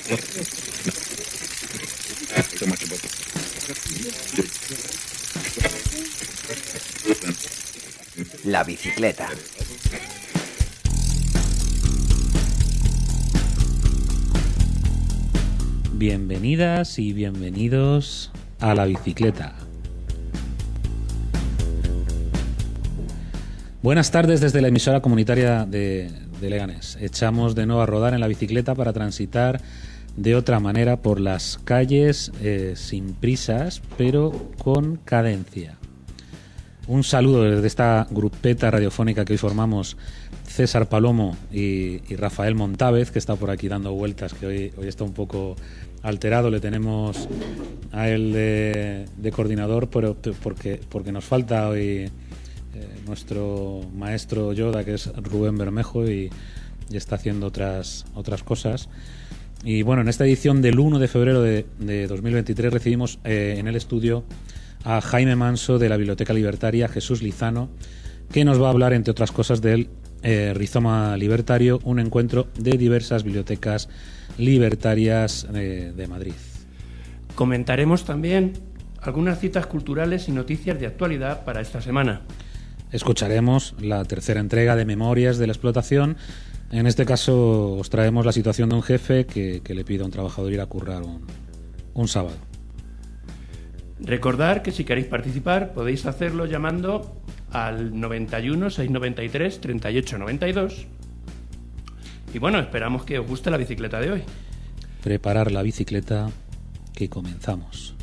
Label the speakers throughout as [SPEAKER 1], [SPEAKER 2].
[SPEAKER 1] La bicicleta.
[SPEAKER 2] Bienvenidas y bienvenidos a La Bicicleta. Buenas tardes desde la emisora comunitaria de Leganés. Echamos de nuevo a rodar en la bicicleta para transitar de otra manera por las calles, sin prisas, pero con cadencia. Un saludo desde esta grupeta radiofónica que hoy formamos César Palomo y Rafael Montávez, que está por aquí dando vueltas, que hoy está un poco alterado. Le tenemos a él de coordinador, pero porque nos falta hoy nuestro maestro Yoda, que es Rubén Bermejo, y está haciendo otras cosas. Y bueno, en esta edición del 1 de febrero de 2023 recibimos en el estudio a Jaime Manso de la Biblioteca Libertaria, Jesús Lizano, que nos va a hablar, entre otras cosas, del Rizoma Libertario, un encuentro de diversas bibliotecas libertarias de Madrid.
[SPEAKER 3] Comentaremos también algunas citas culturales y noticias de actualidad para esta semana.
[SPEAKER 2] Escucharemos la tercera entrega de Memorias de la Explotación. En este caso os traemos la situación de un jefe que le pide a un trabajador ir a currar un sábado.
[SPEAKER 3] Recordad que si queréis participar podéis hacerlo llamando al 91 693 38 92. Y bueno, esperamos que os guste la bicicleta de hoy.
[SPEAKER 2] Preparar la bicicleta, que comenzamos.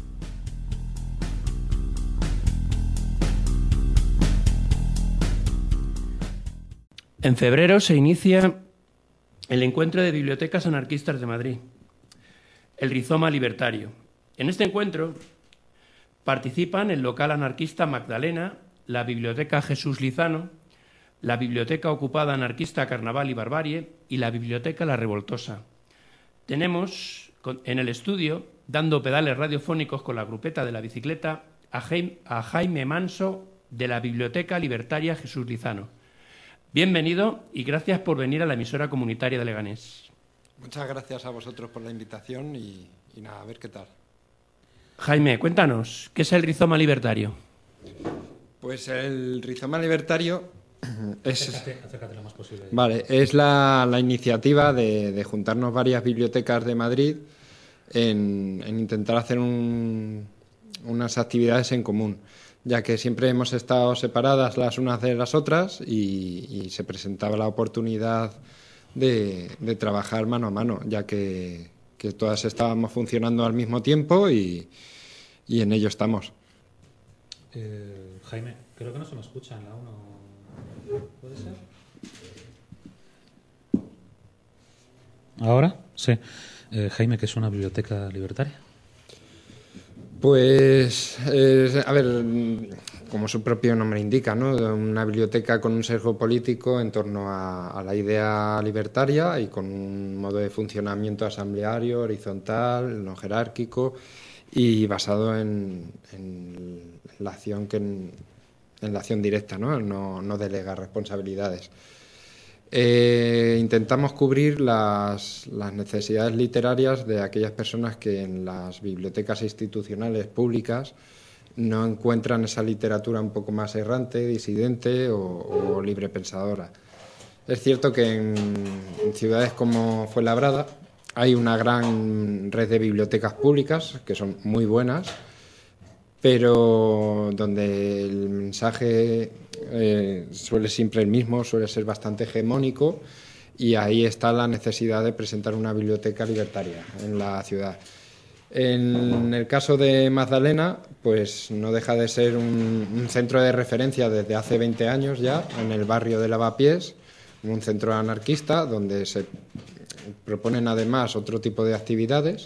[SPEAKER 3] En febrero se inicia el encuentro de bibliotecas anarquistas de Madrid, el Rizoma Libertario. En este encuentro participan el local anarquista Magdalena, la Biblioteca Jesús Lizano, la Biblioteca Ocupada Anarquista Carnaval y Barbarie y la Biblioteca La Revoltosa. Tenemos en el estudio, dando pedales radiofónicos con la grupeta de la bicicleta, a Jaime Manso de la Biblioteca Libertaria Jesús Lizano. Bienvenido y gracias por venir a la emisora comunitaria de Leganés.
[SPEAKER 4] Muchas gracias a vosotros por la invitación y nada, a ver qué tal.
[SPEAKER 3] Jaime, cuéntanos, ¿qué es el Rizoma Libertario?
[SPEAKER 4] Pues el Rizoma Libertario
[SPEAKER 2] Acércate lo más posible.
[SPEAKER 4] Vale, es la iniciativa de juntarnos varias bibliotecas de Madrid en intentar hacer unas actividades en común, ya que siempre hemos estado separadas las unas de las otras y se presentaba la oportunidad de trabajar mano a mano, ya que todas estábamos funcionando al mismo tiempo y en ello estamos.
[SPEAKER 2] Jaime, creo que no se me escucha en la 1. ¿Puede ser? ¿Ahora? Sí. Jaime, ¿qué es una biblioteca libertaria?
[SPEAKER 4] Pues, a ver, como su propio nombre indica, ¿no? Una biblioteca con un sesgo político en torno a la idea libertaria y con un modo de funcionamiento asambleario, horizontal, no jerárquico y basado en la acción en la acción directa, ¿no? No delega responsabilidades. Intentamos cubrir las necesidades literarias de aquellas personas que en las bibliotecas institucionales públicas no encuentran esa literatura un poco más errante, disidente o librepensadora. Es cierto que en ciudades como Fuenlabrada hay una gran red de bibliotecas públicas que son muy buenas, pero donde el mensaje suele siempre el mismo, suele ser bastante hegemónico, y ahí está la necesidad de presentar una biblioteca libertaria en la ciudad. En el caso de Magdalena, pues no deja de ser un centro de referencia desde hace 20 años ya, en el barrio de Lavapiés, un centro anarquista donde se proponen además otro tipo de actividades.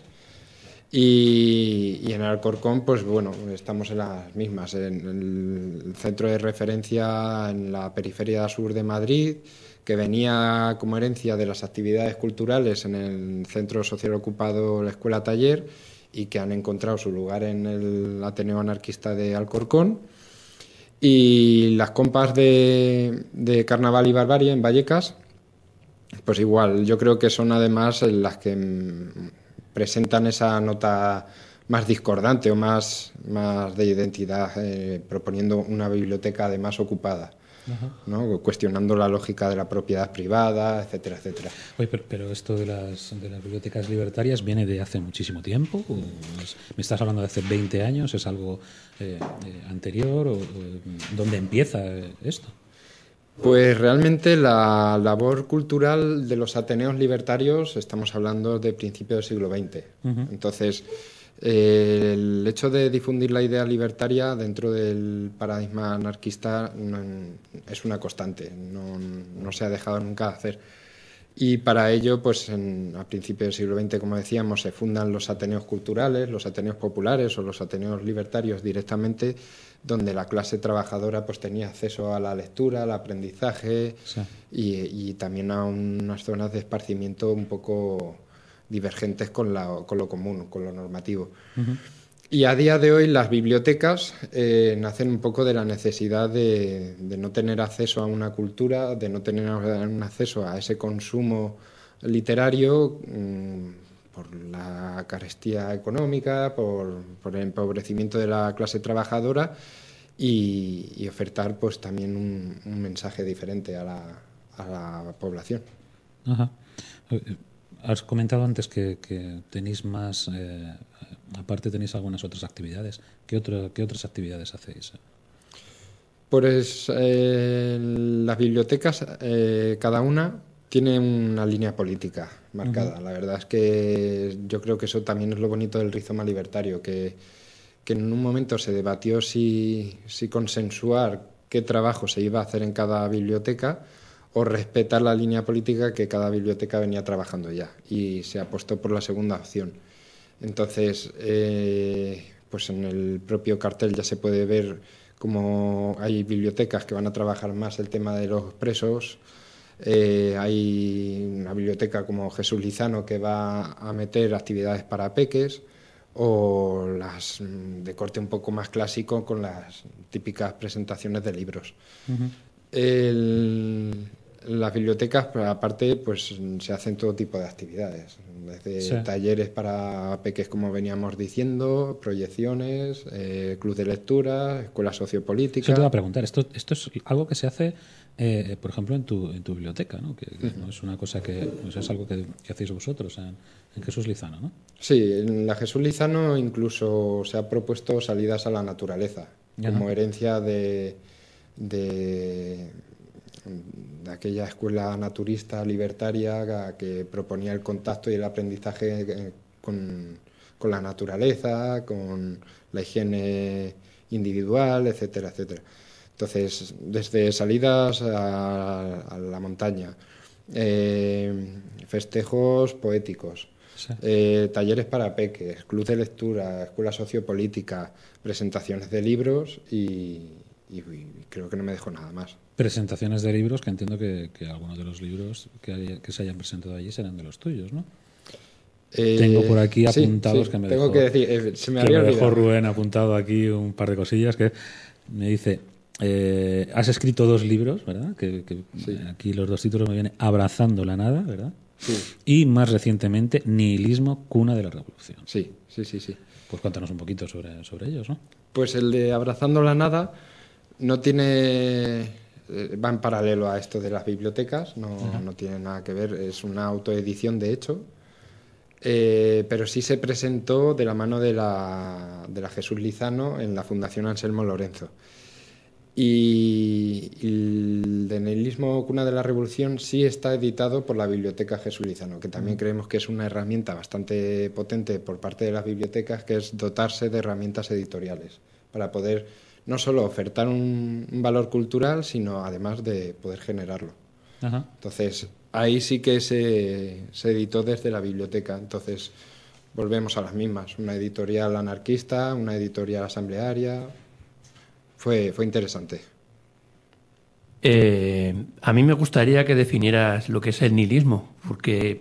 [SPEAKER 4] Y en el Alcorcón, pues bueno, estamos en las mismas, en el centro de referencia en la periferia sur de Madrid, que venía como herencia de las actividades culturales en el centro social ocupado, la Escuela Taller, y que han encontrado su lugar en el Ateneo Anarquista de Alcorcón. Y las compas de Carnaval y Barbarie en Vallecas, pues igual, yo creo que son además las que presentan esa nota más discordante o más de identidad, proponiendo una biblioteca además ocupada, ¿no? Cuestionando la lógica de la propiedad privada, etcétera, etcétera.
[SPEAKER 2] Oye, pero esto de las bibliotecas libertarias viene de hace muchísimo tiempo. ¿Me estás hablando de hace 20 años? ¿Es algo anterior? ¿O dónde empieza esto?
[SPEAKER 4] Pues realmente la labor cultural de los ateneos libertarios estamos hablando de principios del siglo XX. Entonces, el hecho de difundir la idea libertaria dentro del paradigma anarquista es una constante, no se ha dejado nunca de hacer. Y para ello, pues a principios del siglo XX, como decíamos, se fundan los ateneos culturales, los ateneos populares o los ateneos libertarios directamente, donde la clase trabajadora pues tenía acceso a la lectura, al aprendizaje, sí, y también a unas zonas de esparcimiento un poco divergentes con lo común, con lo normativo. Y a día de hoy las bibliotecas nacen un poco de la necesidad de no tener acceso a una cultura, de no tener un acceso a ese consumo literario por la carestía económica, por el empobrecimiento de la clase trabajadora y ofertar pues también un mensaje diferente a la población.
[SPEAKER 2] Ajá. Has comentado antes que tenéis más, aparte tenéis algunas otras actividades. ¿Qué otras actividades hacéis?
[SPEAKER 4] Pues las bibliotecas, cada una tiene una línea política marcada. La verdad es que yo creo que eso también es lo bonito del rizoma libertario, que en un momento se debatió si consensuar qué trabajo se iba a hacer en cada biblioteca o respetar la línea política que cada biblioteca venía trabajando ya, y se apostó por la segunda opción. Entonces, pues en el propio cartel ya se puede ver cómo hay bibliotecas que van a trabajar más el tema de los presos. Hay una biblioteca como Jesús Lizano que va a meter actividades para peques, o las de corte un poco más clásico con las típicas presentaciones de libros. Las bibliotecas, aparte, pues se hacen todo tipo de actividades, desde talleres para peques, como veníamos diciendo, proyecciones, club de lectura, escuela sociopolítica.
[SPEAKER 2] Yo te iba a preguntar, esto es algo que se hace, por ejemplo, en tu biblioteca, ¿no? Que no es una cosa que pues es algo que hacéis vosotros en Jesús Lizano, ¿no?
[SPEAKER 4] Sí, en la Jesús Lizano incluso se ha propuesto salidas a la naturaleza, como herencia de aquella escuela naturista libertaria que proponía el contacto y el aprendizaje con la naturaleza, con la higiene individual, etcétera, etcétera. Entonces, desde salidas a la montaña, festejos poéticos, talleres para peques, club de lectura, escuela sociopolítica, presentaciones de libros y creo que no me dejo nada más.
[SPEAKER 2] Presentaciones de libros, que entiendo que algunos de los libros que se hayan presentado allí serán de los tuyos, ¿no? Tengo por aquí apuntados que me
[SPEAKER 4] tengo
[SPEAKER 2] dejó,
[SPEAKER 4] que decir, se me había olvidado.
[SPEAKER 2] Dejó Rubén apuntado aquí un par de cosillas que me dice, has escrito 2 libros, ¿verdad? Que aquí los 2 títulos me vienen Abrazando la nada, ¿verdad?
[SPEAKER 4] Sí.
[SPEAKER 2] Y más recientemente Nihilismo, cuna de la revolución.
[SPEAKER 4] Sí.
[SPEAKER 2] Pues cuéntanos un poquito sobre ellos, ¿no?
[SPEAKER 4] Pues el de Abrazando la nada no tiene... va en paralelo a esto de las bibliotecas, no tiene nada que ver, es una autoedición de hecho, pero sí se presentó de la mano de la Jesús Lizano en la Fundación Anselmo Lorenzo. Y el de Nihilismo, cuna de la revolución, sí está editado por la Biblioteca Jesús Lizano, que también creemos que es una herramienta bastante potente por parte de las bibliotecas, que es dotarse de herramientas editoriales para poder no solo ofertar un valor cultural, sino además de poder generarlo. Entonces, ahí sí que se editó desde la biblioteca. Entonces, volvemos a las mismas. Una editorial anarquista, una editorial asamblearia. Fue interesante.
[SPEAKER 3] A mí me gustaría que definieras lo que es el nihilismo, porque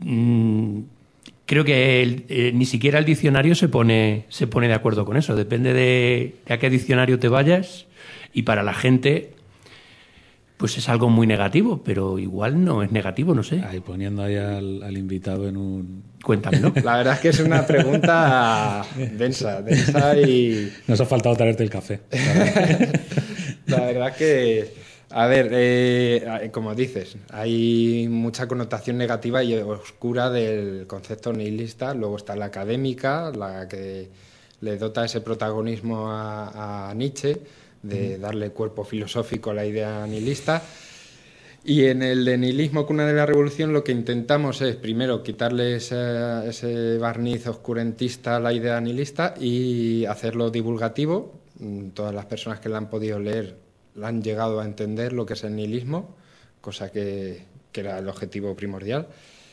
[SPEAKER 3] creo que ni siquiera el diccionario se pone de acuerdo con eso. Depende de a qué diccionario te vayas, y para la gente pues es algo muy negativo, pero igual no es negativo, no sé.
[SPEAKER 2] Ahí poniendo ahí al invitado en un...
[SPEAKER 3] Cuéntamelo.
[SPEAKER 4] La verdad es que es una pregunta densa y...
[SPEAKER 2] Nos ha faltado traerte el café.
[SPEAKER 4] La verdad que, a ver, como dices, hay mucha connotación negativa y oscura del concepto nihilista. Luego está la académica, la que le dota ese protagonismo a Nietzsche, de darle cuerpo filosófico a la idea nihilista. Y en el de nihilismo, cuna de la revolución, lo que intentamos es, primero, quitarle ese barniz oscurantista a la idea nihilista y hacerlo divulgativo. Todas las personas que la han podido leer la han llegado a entender lo que es el nihilismo, cosa que era el objetivo primordial.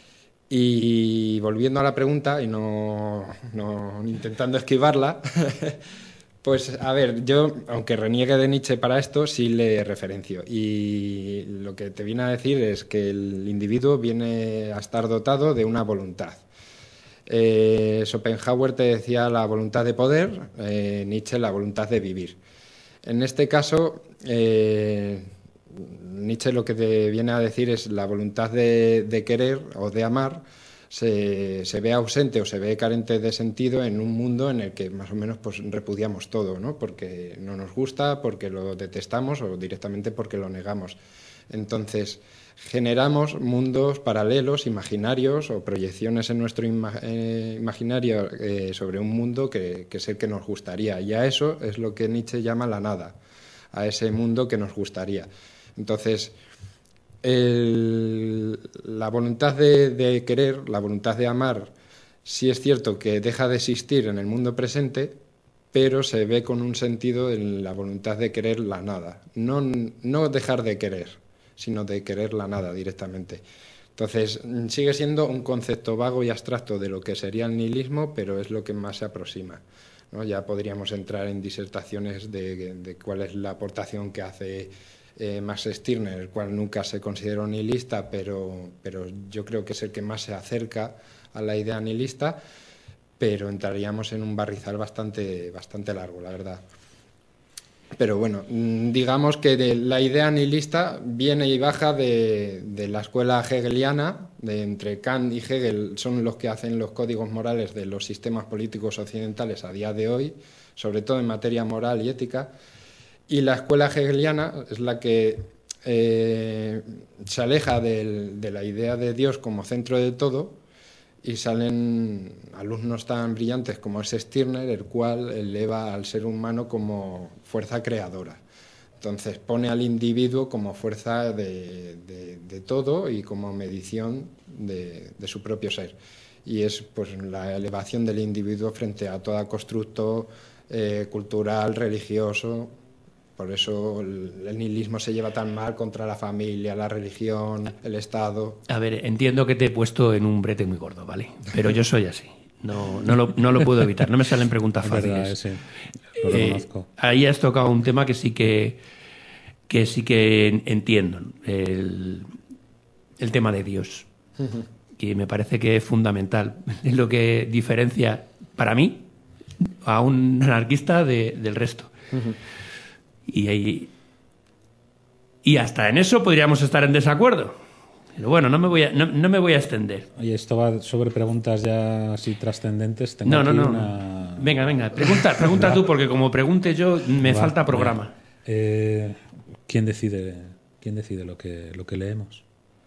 [SPEAKER 4] Y volviendo a la pregunta, y no intentando esquivarla, pues a ver, yo, aunque reniegue de Nietzsche para esto, sí le referencio. Y lo que te viene a decir es que el individuo viene a estar dotado de una voluntad. Schopenhauer te decía la voluntad de poder, Nietzsche la voluntad de vivir. En este caso, Nietzsche lo que te viene a decir es la voluntad de querer o de amar se ve ausente o se ve carente de sentido en un mundo en el que más o menos pues repudiamos todo, ¿no? Porque no nos gusta, porque lo detestamos o directamente porque lo negamos. Entonces, generamos mundos paralelos, imaginarios o proyecciones en nuestro imaginario sobre un mundo que es el que nos gustaría. Y a eso es lo que Nietzsche llama la nada, a ese mundo que nos gustaría. Entonces, la voluntad de querer, la voluntad de amar, sí es cierto que deja de existir en el mundo presente, pero se ve con un sentido en la voluntad de querer la nada. No dejar de querer, sino de querer la nada directamente. Entonces, sigue siendo un concepto vago y abstracto de lo que sería el nihilismo, pero es lo que más se aproxima, ¿no? Ya podríamos entrar en disertaciones de cuál es la aportación que hace Max Stirner, el cual nunca se consideró nihilista, pero yo creo que es el que más se acerca a la idea nihilista, pero entraríamos en un barrizal bastante largo, la verdad. Pero bueno, digamos que la idea nihilista viene y baja de la escuela hegeliana, entre Kant y Hegel son los que hacen los códigos morales de los sistemas políticos occidentales a día de hoy, sobre todo en materia moral y ética. Y la escuela hegeliana es la que se aleja de la idea de Dios como centro de todo y salen alumnos tan brillantes como es Stirner, el cual eleva al ser humano como fuerza creadora. Entonces pone al individuo como fuerza de todo y como medición de su propio ser. Y es pues la elevación del individuo frente a todo constructo cultural, religioso. Por eso el nihilismo se lleva tan mal contra la familia, la religión, el Estado.
[SPEAKER 3] A ver, entiendo que te he puesto en un brete muy gordo, ¿vale? Pero yo soy así. No lo puedo evitar. No me salen preguntas fáciles.
[SPEAKER 2] Verdad, sí. Lo reconozco.
[SPEAKER 3] Ahí has tocado un tema que sí que entiendo. El tema de Dios. Que me parece que es fundamental. Es lo que diferencia, para mí, a un anarquista del resto. Y hasta en eso podríamos estar en desacuerdo. Pero bueno, no me voy a extender.
[SPEAKER 2] Oye, esto va sobre preguntas ya así trascendentes. Tengo aquí una...
[SPEAKER 3] Venga. Pregunta tú, porque como pregunte yo, me falta programa.
[SPEAKER 2] ¿Quién decide lo que leemos?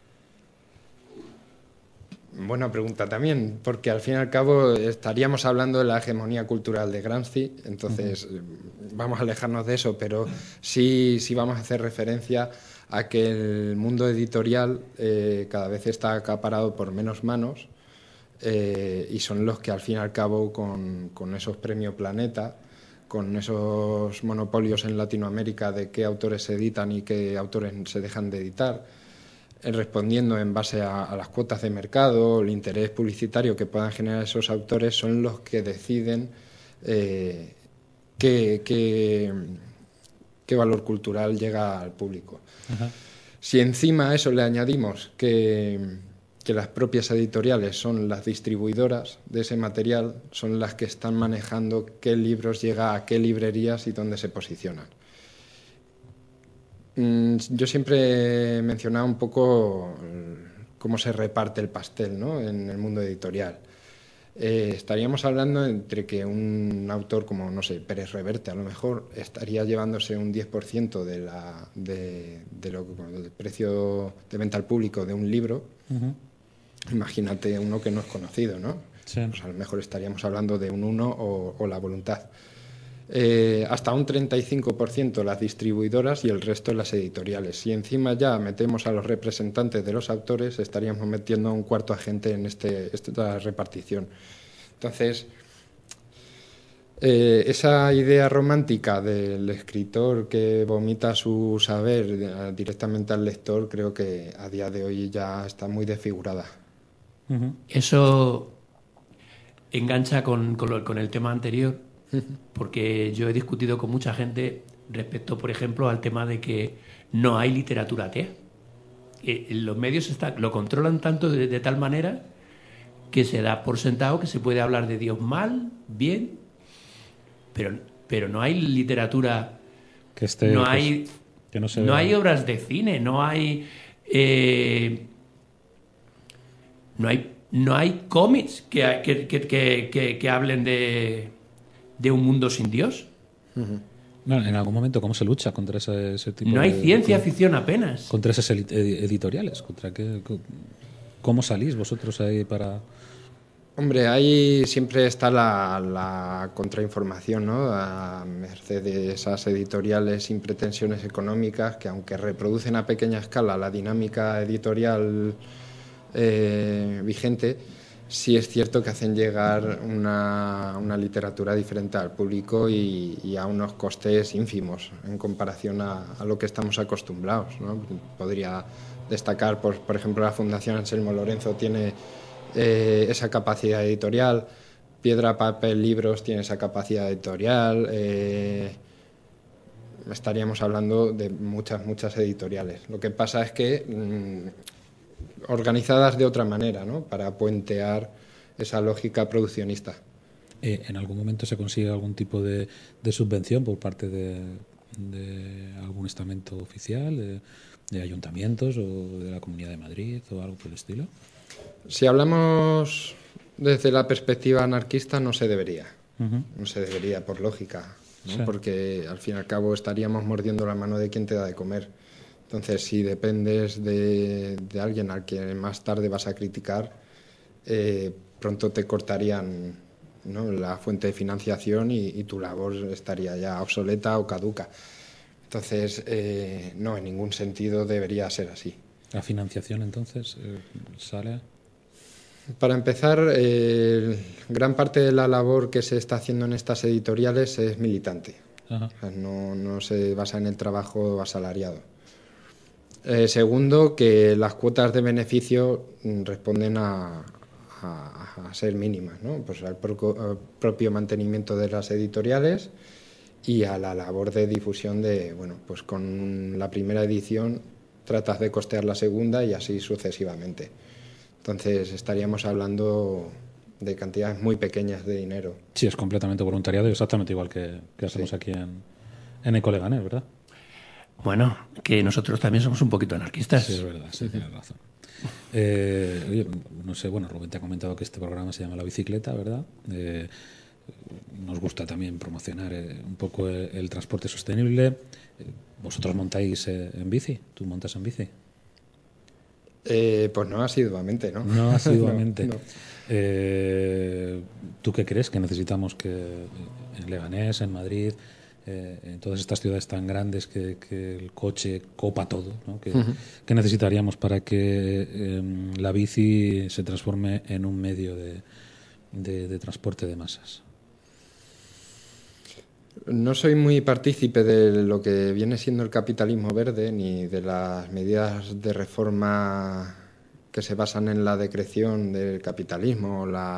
[SPEAKER 4] Buena pregunta también, porque al fin y al cabo estaríamos hablando de la hegemonía cultural de Gramsci, entonces vamos a alejarnos de eso, pero sí vamos a hacer referencia a que el mundo editorial cada vez está acaparado por menos manos y son los que al fin y al cabo con esos premios Planeta, con esos monopolios en Latinoamérica de qué autores se editan y qué autores se dejan de editar, respondiendo en base a las cuotas de mercado, el interés publicitario que puedan generar esos autores, son los que deciden qué valor cultural llega al público. Ajá. Si encima a eso le añadimos que las propias editoriales son las distribuidoras de ese material, son las que están manejando qué libros llega a qué librerías y dónde se posicionan. Yo siempre he mencionado un poco cómo se reparte el pastel, ¿no?, en el mundo editorial. Estaríamos hablando entre que un autor como, no sé, Pérez Reverte, a lo mejor estaría llevándose un 10% del precio de venta al público de un libro. Imagínate uno que no es conocido, ¿no?
[SPEAKER 2] Sí.
[SPEAKER 4] Pues a lo mejor estaríamos hablando de un 1 o La Voluntad. Hasta un 35% las distribuidoras y el resto las editoriales. Si encima ya metemos a los representantes de los autores, estaríamos metiendo a un cuarto agente en esta repartición. Entonces, esa idea romántica del escritor que vomita su saber directamente al lector, creo que a día de hoy ya está muy desfigurada.
[SPEAKER 3] Eso engancha con el tema anterior, porque yo he discutido con mucha gente respecto, por ejemplo, al tema de que no hay literatura atea. Los medios lo controlan tanto de tal manera que se da por sentado que se puede hablar de Dios mal, bien, pero no hay literatura,
[SPEAKER 2] Que esté,
[SPEAKER 3] no
[SPEAKER 2] pues,
[SPEAKER 3] hay,
[SPEAKER 2] que no se
[SPEAKER 3] no
[SPEAKER 2] vea.
[SPEAKER 3] hay obras de cine, no hay cómics que hablen de un mundo sin Dios.
[SPEAKER 2] No, en algún momento, ¿cómo se lucha contra ese tipo
[SPEAKER 3] No hay
[SPEAKER 2] de
[SPEAKER 3] ciencia ficción apenas.
[SPEAKER 2] contra esas editoriales? ¿Cómo salís vosotros ahí para...?
[SPEAKER 4] Hombre, ahí siempre está la contrainformación, ¿no?, a merced de esas editoriales sin pretensiones económicas que, aunque reproducen a pequeña escala la dinámica editorial vigente, sí es cierto que hacen llegar una literatura diferente al público y a unos costes ínfimos en comparación a lo que estamos acostumbrados, ¿no? Podría destacar, por ejemplo, la Fundación Anselmo Lorenzo tiene esa capacidad editorial, Piedra, Papel, Libros tiene esa capacidad editorial, estaríamos hablando de muchas editoriales. Lo que pasa es que organizadas de otra manera, ¿no?, para puentear esa lógica produccionista.
[SPEAKER 2] ¿En algún momento se consigue algún tipo de subvención por parte de algún estamento oficial, de ayuntamientos o de la Comunidad de Madrid o algo por el estilo?
[SPEAKER 4] Si hablamos desde la perspectiva anarquista, no se debería. No se debería, por lógica, ¿no?
[SPEAKER 2] Sí.
[SPEAKER 4] Porque al fin y al cabo estaríamos mordiendo la mano de quien te da de comer. Entonces, si dependes de alguien al que más tarde vas a criticar, pronto te cortarían, ¿no?, la fuente de financiación y tu labor estaría ya obsoleta o caduca. Entonces, no, en ningún sentido debería ser así.
[SPEAKER 2] ¿La financiación entonces sale?
[SPEAKER 4] Para empezar, gran parte de la labor que se está haciendo en estas editoriales es militante.
[SPEAKER 2] Ajá.
[SPEAKER 4] O sea, no se basa en el trabajo asalariado. Segundo, que las cuotas de beneficio responden a ser mínimas, ¿no? Pues al propio mantenimiento de las editoriales y a la labor de difusión de, bueno, pues con la primera edición tratas de costear la segunda y así sucesivamente. Entonces estaríamos hablando de cantidades muy pequeñas de dinero.
[SPEAKER 2] Sí, es completamente voluntariado y exactamente igual que hacemos
[SPEAKER 4] Sí.
[SPEAKER 2] aquí en Ecoleganés, ¿verdad?
[SPEAKER 3] Bueno, que nosotros también somos un poquito anarquistas.
[SPEAKER 2] Sí, es verdad, sí, tienes razón. Oye, no sé, bueno, Rubén te ha comentado que este programa se llama La Bicicleta, ¿verdad? Nos gusta también promocionar un poco el transporte sostenible. ¿Vosotros montáis en bici? ¿Tú montas en bici?
[SPEAKER 4] Pues no asiduamente, ¿no?
[SPEAKER 2] No asiduamente.
[SPEAKER 4] No.
[SPEAKER 2] ¿Tú qué crees que necesitamos que en Leganés, en Madrid, en todas estas ciudades tan grandes que el coche copa todo, ¿no? ¿Qué necesitaríamos para que la bici se transforme en un medio de transporte de masas?
[SPEAKER 4] No soy muy partícipe de lo que viene siendo el capitalismo verde ni de las medidas de reforma que se basan en la decreción del capitalismo o la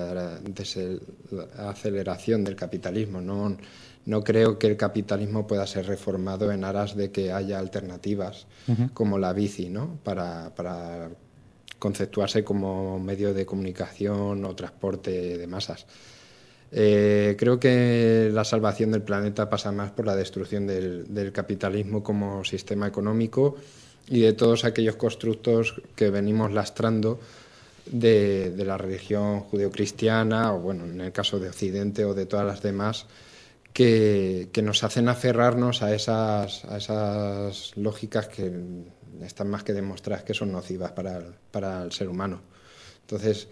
[SPEAKER 4] aceleración del capitalismo. No creo que el capitalismo pueda ser reformado en aras de que haya alternativas como la bici, ¿no?, para conceptuarse como medio de comunicación o transporte de masas. Creo que la salvación del planeta pasa más por la destrucción del capitalismo como sistema económico y de todos aquellos constructos que venimos lastrando de la religión judeocristiana, o bueno, en el caso de Occidente o de todas las demás, que nos hacen aferrarnos a esas lógicas que están más que demostradas que son nocivas para el ser humano. Entonces,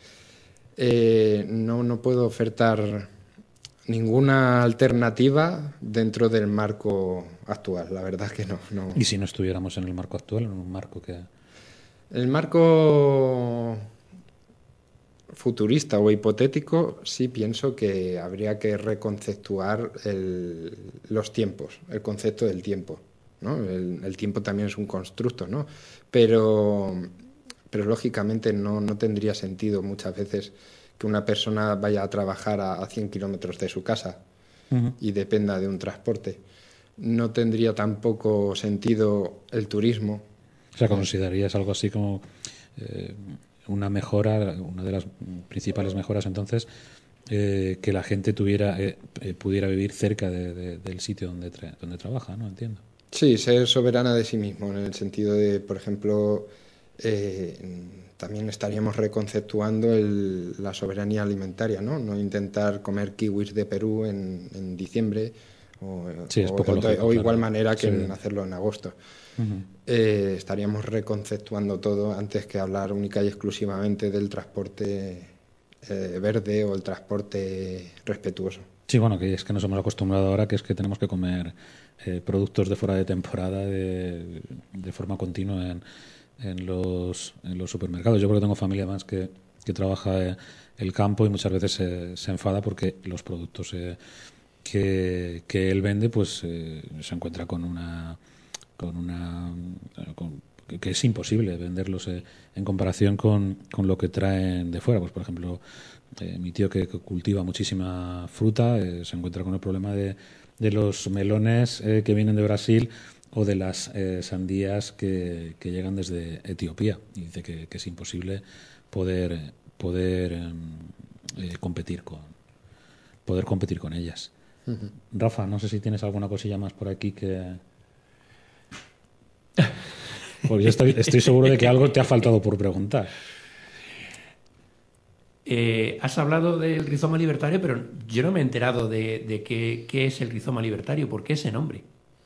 [SPEAKER 4] no puedo ofertar ninguna alternativa dentro del marco actual, la verdad que no.
[SPEAKER 2] ¿Y si no estuviéramos en el marco actual, en un marco que...?
[SPEAKER 4] El marco futurista o hipotético, sí pienso que habría que reconceptuar los tiempos, el concepto del tiempo, ¿no? El tiempo también es un constructo, ¿no? Pero lógicamente no tendría sentido muchas veces que una persona vaya a trabajar a 100 kilómetros de su casa y dependa de un transporte. No tendría tampoco sentido el turismo.
[SPEAKER 2] O sea, ¿considerarías algo así como una mejora, una de las principales mejoras entonces, que la gente pudiera vivir cerca del sitio donde trabaja, ¿no? Entiendo.
[SPEAKER 4] Sí, ser soberana de sí mismo, en el sentido de, por ejemplo, también estaríamos reconceptuando la soberanía alimentaria, ¿no? No intentar comer kiwis de Perú en diciembre
[SPEAKER 2] sí, es poco lógico,
[SPEAKER 4] o igual
[SPEAKER 2] claro.
[SPEAKER 4] manera que
[SPEAKER 2] Sí.
[SPEAKER 4] en hacerlo en agosto. Estaríamos reconceptuando todo antes que hablar única y exclusivamente del transporte verde o el transporte respetuoso.
[SPEAKER 2] Sí, bueno, que es que nos hemos acostumbrado ahora que es que tenemos que comer productos de fuera de temporada de forma continua en los supermercados. Yo creo que tengo familia más que trabaja el campo y muchas veces se enfada porque los productos que él vende pues se encuentra que es imposible venderlos en comparación con lo que traen de fuera. Pues por ejemplo, mi tío que cultiva muchísima fruta se encuentra con el problema de los melones que vienen de Brasil o de las sandías que llegan desde Etiopía, y dice que es imposible poder competir con ellas. Rafa, no sé si tienes alguna cosilla más por aquí que... Porque yo estoy seguro de que algo te ha faltado por preguntar.
[SPEAKER 3] Has hablado del rizoma libertario, pero yo no me he enterado de qué es el rizoma libertario. ¿Por qué ese nombre?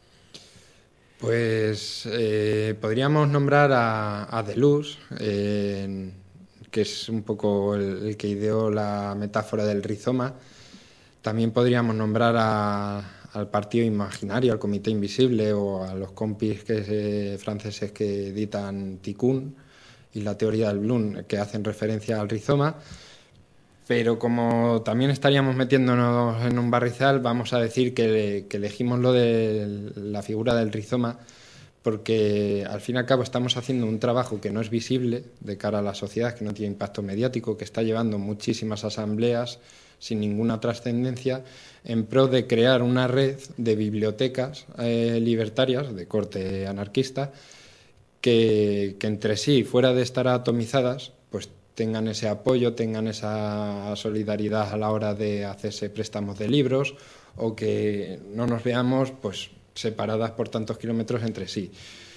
[SPEAKER 4] Pues podríamos nombrar a Deleuze, que es un poco el que ideó la metáfora del rizoma. También podríamos nombrar al Partido Imaginario, al Comité Invisible o a los compis franceses que editan Tikkun y la teoría del Bloom, que hacen referencia al rizoma. Pero como también estaríamos metiéndonos en un barrizal, vamos a decir que elegimos lo de la figura del rizoma porque al fin y al cabo estamos haciendo un trabajo que no es visible de cara a la sociedad, que no tiene impacto mediático, que está llevando muchísimas asambleas sin ninguna trascendencia en pro de crear una red de bibliotecas libertarias de corte anarquista que entre sí, fuera de estar atomizadas, pues tengan ese apoyo, tengan esa solidaridad a la hora de hacerse préstamos de libros o que no nos veamos pues separadas por tantos kilómetros entre sí.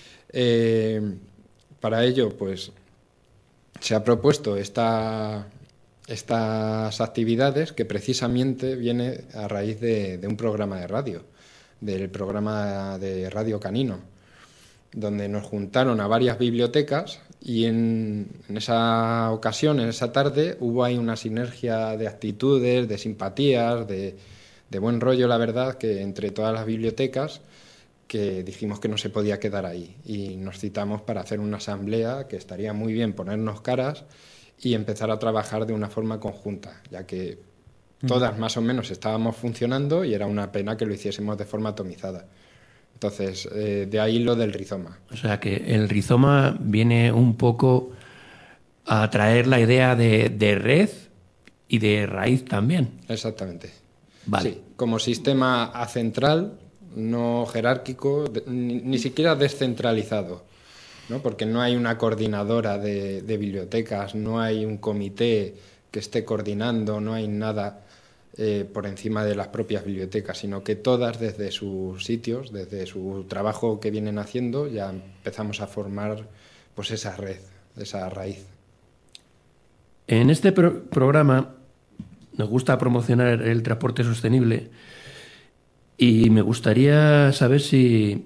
[SPEAKER 4] Para ello, pues se ha propuesto estas actividades que precisamente viene a raíz de un programa de radio, del programa de Radio Canino, donde nos juntaron a varias bibliotecas y en esa ocasión, en esa tarde, hubo ahí una sinergia de actitudes, de simpatías, de buen rollo, la verdad, que entre todas las bibliotecas, que dijimos que no se podía quedar ahí y nos citamos para hacer una asamblea que estaría muy bien ponernos caras y empezar a trabajar de una forma conjunta, ya que todas más o menos estábamos funcionando y era una pena que lo hiciésemos de forma atomizada. Entonces, de ahí lo del rizoma.
[SPEAKER 3] O sea que el rizoma viene un poco a traer la idea de red y de raíz también.
[SPEAKER 4] Exactamente.
[SPEAKER 3] Vale.
[SPEAKER 4] Sí, como sistema acentral, no jerárquico, ni siquiera descentralizado, ¿no? Porque no hay una coordinadora de bibliotecas, no hay un comité que esté coordinando, no hay nada. por encima de las propias bibliotecas, sino que todas desde sus sitios, desde su trabajo que vienen haciendo, ya empezamos a formar pues esa red, esa raíz.
[SPEAKER 3] En este programa nos gusta promocionar el transporte sostenible y me gustaría saber si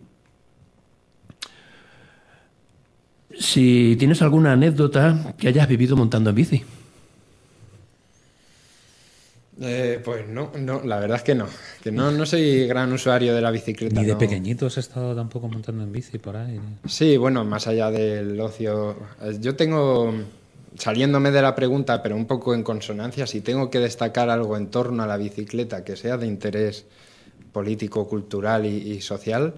[SPEAKER 3] tienes alguna anécdota que hayas vivido montando en bici.
[SPEAKER 4] Pues no, la verdad es que no soy gran usuario de la bicicleta.
[SPEAKER 2] Ni de
[SPEAKER 4] no.
[SPEAKER 2] pequeñito has estado tampoco montando en bici por ahí.
[SPEAKER 4] Sí, bueno, más allá del ocio, yo tengo, saliéndome de la pregunta, pero un poco en consonancia, si tengo que destacar algo en torno a la bicicleta que sea de interés político, cultural y social,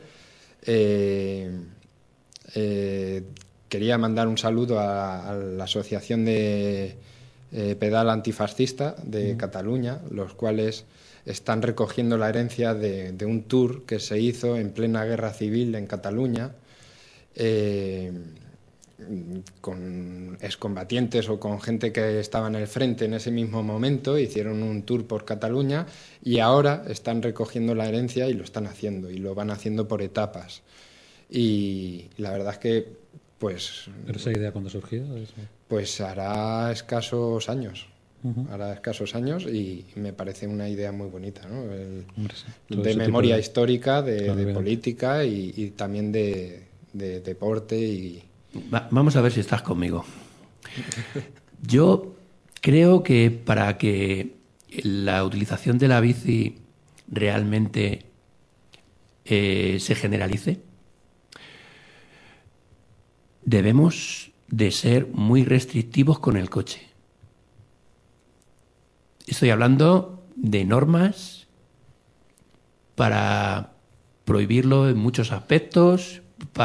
[SPEAKER 4] quería mandar un saludo a la Asociación de Pedal Antifascista de Cataluña, los cuales están recogiendo la herencia de un tour que se hizo en plena guerra civil en Cataluña, con excombatientes o con gente que estaba en el frente en ese mismo momento. Hicieron un tour por Cataluña y ahora están recogiendo la herencia y lo están haciendo, y lo van haciendo por etapas. Y la verdad es que ¿Pero
[SPEAKER 2] esa idea cuándo surgió?
[SPEAKER 4] Pues hará escasos años. Hará escasos años y me parece una idea muy bonita, ¿no? De memoria histórica, de política y también de deporte.
[SPEAKER 3] Vamos a ver si estás conmigo. Yo creo que para que la utilización de la bici realmente se generalice, debemos de ser muy restrictivos con el coche. Estoy hablando de normas para prohibirlo en muchos aspectos,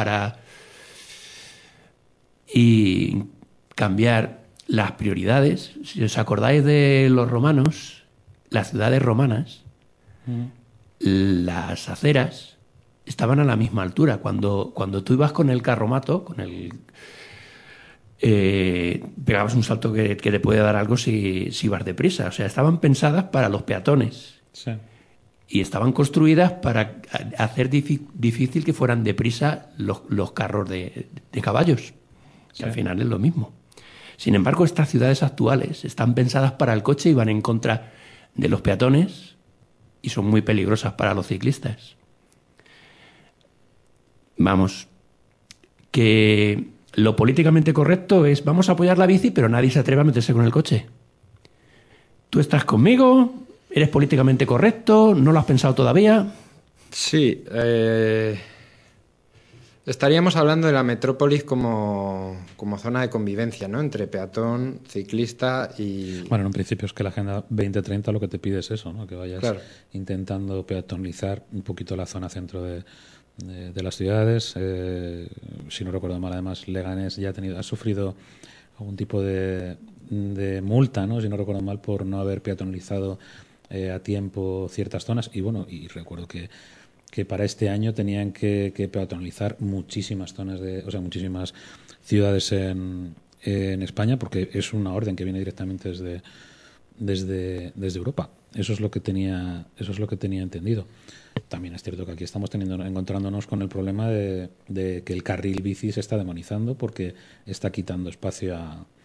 [SPEAKER 3] y cambiar las prioridades. Si os acordáis de los romanos, las ciudades romanas, las aceras estaban a la misma altura. Cuando tú ibas con el carromato, pegabas un salto que te puede dar algo si vas deprisa. O sea, estaban pensadas para los peatones.
[SPEAKER 2] Sí.
[SPEAKER 3] Y estaban construidas para hacer difícil que fueran deprisa los carros de caballos. Que sí. Al final es lo mismo. Sin embargo, estas ciudades actuales están pensadas para el coche y van en contra de los peatones y son muy peligrosas para los ciclistas. Vamos, que lo políticamente correcto es vamos a apoyar la bici, pero nadie se atreve a meterse con el coche. ¿Tú estás conmigo? ¿Eres políticamente correcto? ¿No lo has pensado todavía?
[SPEAKER 4] Sí, estaríamos hablando de la metrópolis como zona de convivencia, ¿no? Entre peatón, ciclista y...
[SPEAKER 2] Bueno, en un principio es que la Agenda 2030 lo que te pide es eso, ¿no? Que vayas intentando peatonizar un poquito la zona centro de las ciudades. Si no recuerdo mal, además, Leganés ya ha sufrido algún tipo de multa, ¿no? Si no recuerdo mal, por no haber peatonalizado a tiempo ciertas zonas. Y bueno, y recuerdo que para este año tenían que peatonalizar muchísimas zonas muchísimas ciudades en España, porque es una orden que viene directamente desde Europa. Eso es lo que tenía entendido. También es cierto que aquí estamos encontrándonos con el problema de que el carril bici se está demonizando porque está quitando espacio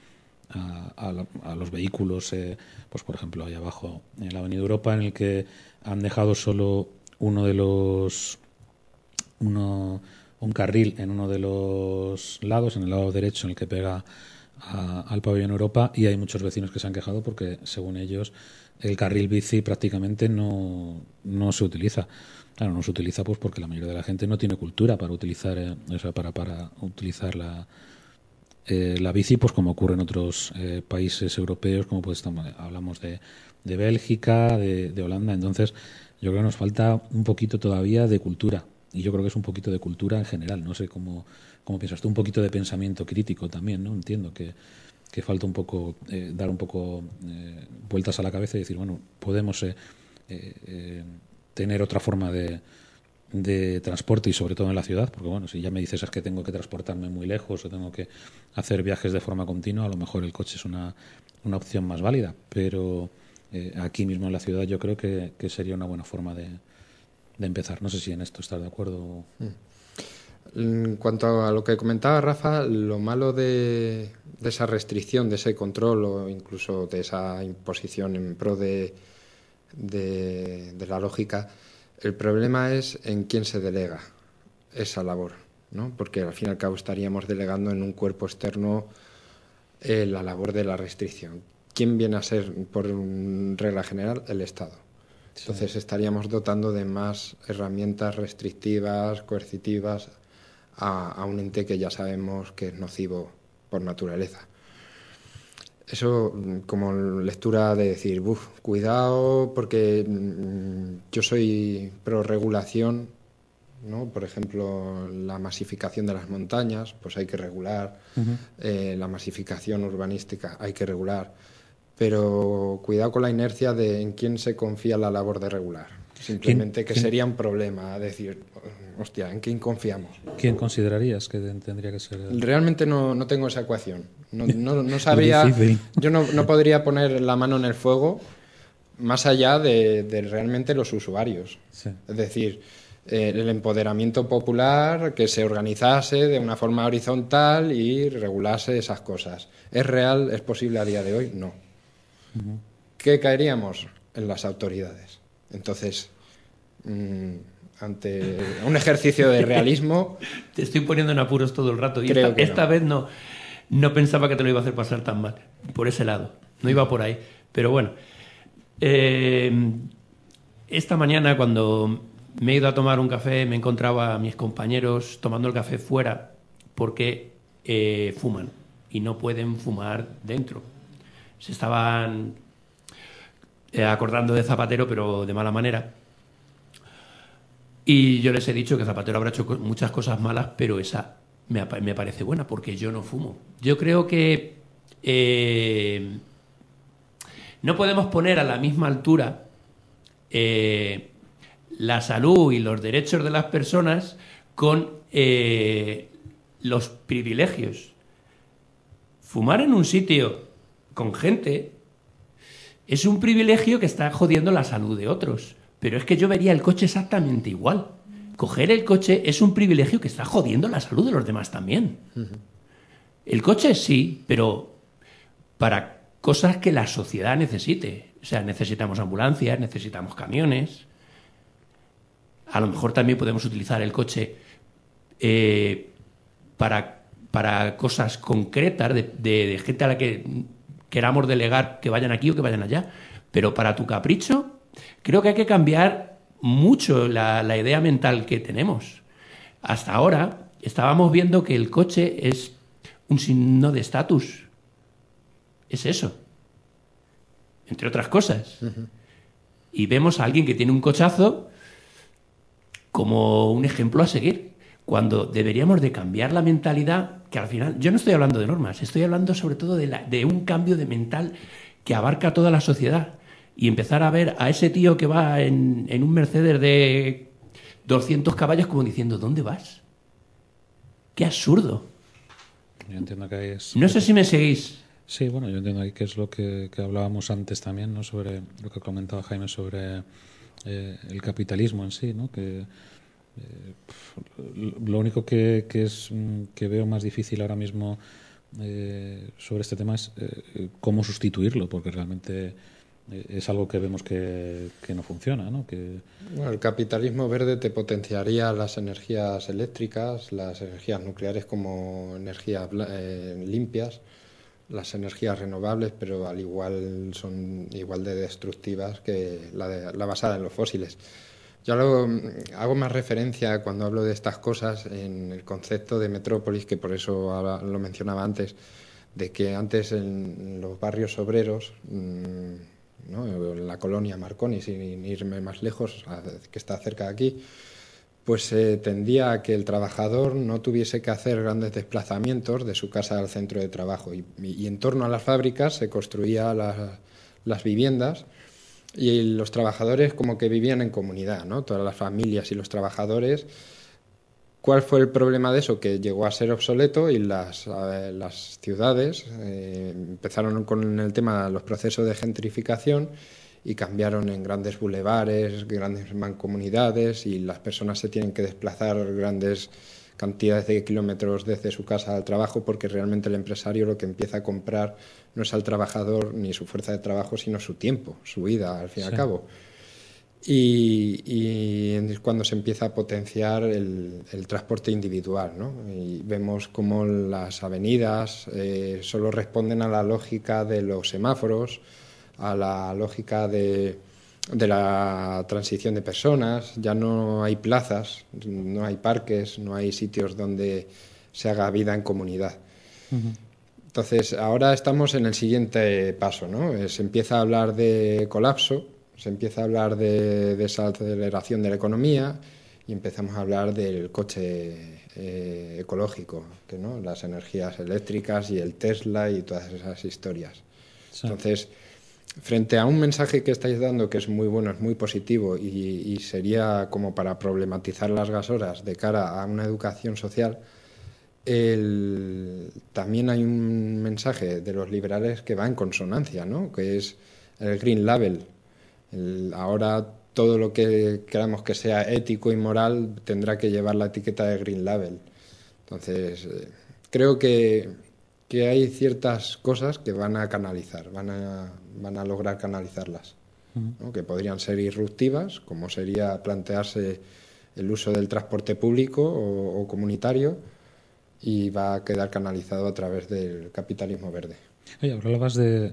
[SPEAKER 2] a los vehículos. Pues por ejemplo, ahí abajo en la Avenida Europa, en el que han dejado solo un carril en uno de los lados, en el lado derecho, en el que pega al pabellón Europa, y hay muchos vecinos que se han quejado porque, según ellos, el carril bici prácticamente no se utiliza. Claro, no se utiliza pues porque la mayoría de la gente no tiene cultura para utilizar para utilizar la bici, pues como ocurre en otros países europeos, como pues hablamos de Bélgica, de Holanda. Entonces yo creo que nos falta un poquito todavía de cultura, y yo creo que es un poquito de cultura en general. No sé cómo piensas tú, un poquito de pensamiento crítico también, ¿no? Entiendo que falta un poco dar un poco vueltas a la cabeza y decir, bueno, podemos tener otra forma de transporte, y sobre todo en la ciudad, porque bueno, si ya me dices es que tengo que transportarme muy lejos o tengo que hacer viajes de forma continua, a lo mejor el coche es una opción más válida, pero aquí mismo en la ciudad, yo creo que sería una buena forma de empezar. No sé si en esto estás de acuerdo.
[SPEAKER 4] En cuanto a lo que comentaba Rafa, lo malo de esa restricción, de ese control o incluso de esa imposición en pro de la lógica, el problema es en quién se delega esa labor, ¿no? Porque al fin y al cabo estaríamos delegando en un cuerpo externo la labor de la restricción. ¿Quién viene a ser, por regla general, el Estado? Entonces estaríamos dotando de más herramientas restrictivas, coercitivas, a un ente que ya sabemos que es nocivo por naturaleza. Eso como lectura de decir, cuidado porque yo soy pro regulación, ¿no? Por ejemplo, la masificación de las montañas, pues hay que regular, la masificación urbanística hay que regular, pero cuidado con la inercia de en quién se confía la labor de regular. Simplemente que sería un problema decir, hostia, ¿en quién confiamos?
[SPEAKER 2] ¿Quién considerarías que tendría que ser?
[SPEAKER 4] Realmente no tengo esa ecuación. No sabría. Yo no podría poner la mano en el fuego más allá de realmente los usuarios.
[SPEAKER 2] Sí.
[SPEAKER 4] Es decir, el empoderamiento popular, que se organizase de una forma horizontal y regulase esas cosas. ¿Es real? ¿Es posible a día de hoy? No. ¿Qué caeríamos? En las autoridades. Entonces, ante un ejercicio de realismo...
[SPEAKER 3] Te estoy poniendo en apuros todo el rato. Y
[SPEAKER 4] creo que
[SPEAKER 3] esta vez no pensaba que te lo iba a hacer pasar tan mal. Por ese lado. No iba por ahí. Pero bueno. Esta mañana, cuando me he ido a tomar un café, me encontraba a mis compañeros tomando el café fuera porque fuman. Y no pueden fumar dentro. Se estaban... acordando de Zapatero, pero de mala manera. Y yo les he dicho que Zapatero habrá hecho muchas cosas malas, pero esa me parece buena, porque yo no fumo. Yo creo que no podemos poner a la misma altura la salud y los derechos de las personas con los privilegios. Fumar en un sitio con gente es un privilegio que está jodiendo la salud de otros. Pero es que yo vería el coche exactamente igual. Coger el coche es un privilegio que está jodiendo la salud de los demás también. El coche sí, pero para cosas que la sociedad necesite. O sea, necesitamos ambulancias, necesitamos camiones. A lo mejor también podemos utilizar el coche para cosas concretas de gente a la que queramos delegar que vayan aquí o que vayan allá. Pero para tu capricho, creo que hay que cambiar mucho la idea mental que tenemos. Hasta ahora estábamos viendo que el coche es un signo de estatus. Es eso. Entre otras cosas. Y vemos a alguien que tiene un cochazo como un ejemplo a seguir. Cuando deberíamos de cambiar la mentalidad, que al final... Yo no estoy hablando de normas, estoy hablando sobre todo de un cambio de mental que abarca toda la sociedad. Y empezar a ver a ese tío que va en un Mercedes de 200 caballos como diciendo, ¿dónde vas? ¡Qué absurdo!
[SPEAKER 2] Yo entiendo que ahí es...
[SPEAKER 3] No sé si me seguís.
[SPEAKER 2] Sí, bueno, yo entiendo ahí que es lo que hablábamos antes también, ¿no? Sobre lo que comentaba Jaime sobre el capitalismo en sí, ¿no? Que lo único que veo más difícil ahora mismo sobre este tema es cómo sustituirlo, porque realmente es algo que vemos que no funciona, ¿no?
[SPEAKER 4] Bueno, el capitalismo verde te potenciaría las energías eléctricas, las energías nucleares como energías limpias, las energías renovables, pero al igual son igual de destructivas que la basada en los fósiles. Yo hago más referencia cuando hablo de estas cosas en el concepto de metrópolis, que por eso ahora lo mencionaba antes, de que antes en los barrios obreros, ¿no? En la colonia Marconi, sin irme más lejos, que está cerca de aquí, pues se tendía a que el trabajador no tuviese que hacer grandes desplazamientos de su casa al centro de trabajo y en torno a las fábricas se construían las viviendas y los trabajadores como que vivían en comunidad, ¿no? Todas las familias y los trabajadores ¿Cuál fue el problema de eso? Que llegó a ser obsoleto y las ciudades empezaron con el tema de los procesos de gentrificación y cambiaron en grandes bulevares, grandes mancomunidades, y las personas se tienen que desplazar grandes cantidades de kilómetros desde su casa al trabajo, porque realmente el empresario lo que empieza a comprar no es al trabajador ni su fuerza de trabajo, sino su tiempo, su vida, al fin y al cabo. Y es cuando se empieza a potenciar el transporte individual, ¿no? Y vemos cómo las avenidas solo responden a la lógica de los semáforos, a la lógica de la transición de personas. Ya no hay plazas, no hay parques, no hay sitios donde se haga vida en comunidad. Entonces, ahora estamos en el siguiente paso, ¿no? Se empieza a hablar de colapso, se empieza a hablar de desaceleración de la economía y empezamos a hablar del coche ecológico, ¿no? Las energías eléctricas y el Tesla y todas esas historias. Sí. Entonces, frente a un mensaje que estáis dando que es muy bueno, es muy positivo y sería como para problematizar las gasoras de cara a una educación social, también hay un mensaje de los liberales que va en consonancia, ¿no? Que es el Green Label. Ahora todo lo que queramos que sea ético y moral tendrá que llevar la etiqueta de Green Label. Entonces, creo que hay ciertas cosas que van a canalizar, van a lograr canalizarlas, ¿no? Que podrían ser irruptivas, como sería plantearse el uso del transporte público o comunitario, y va a quedar canalizado a través del capitalismo verde.
[SPEAKER 2] Oye, hablabas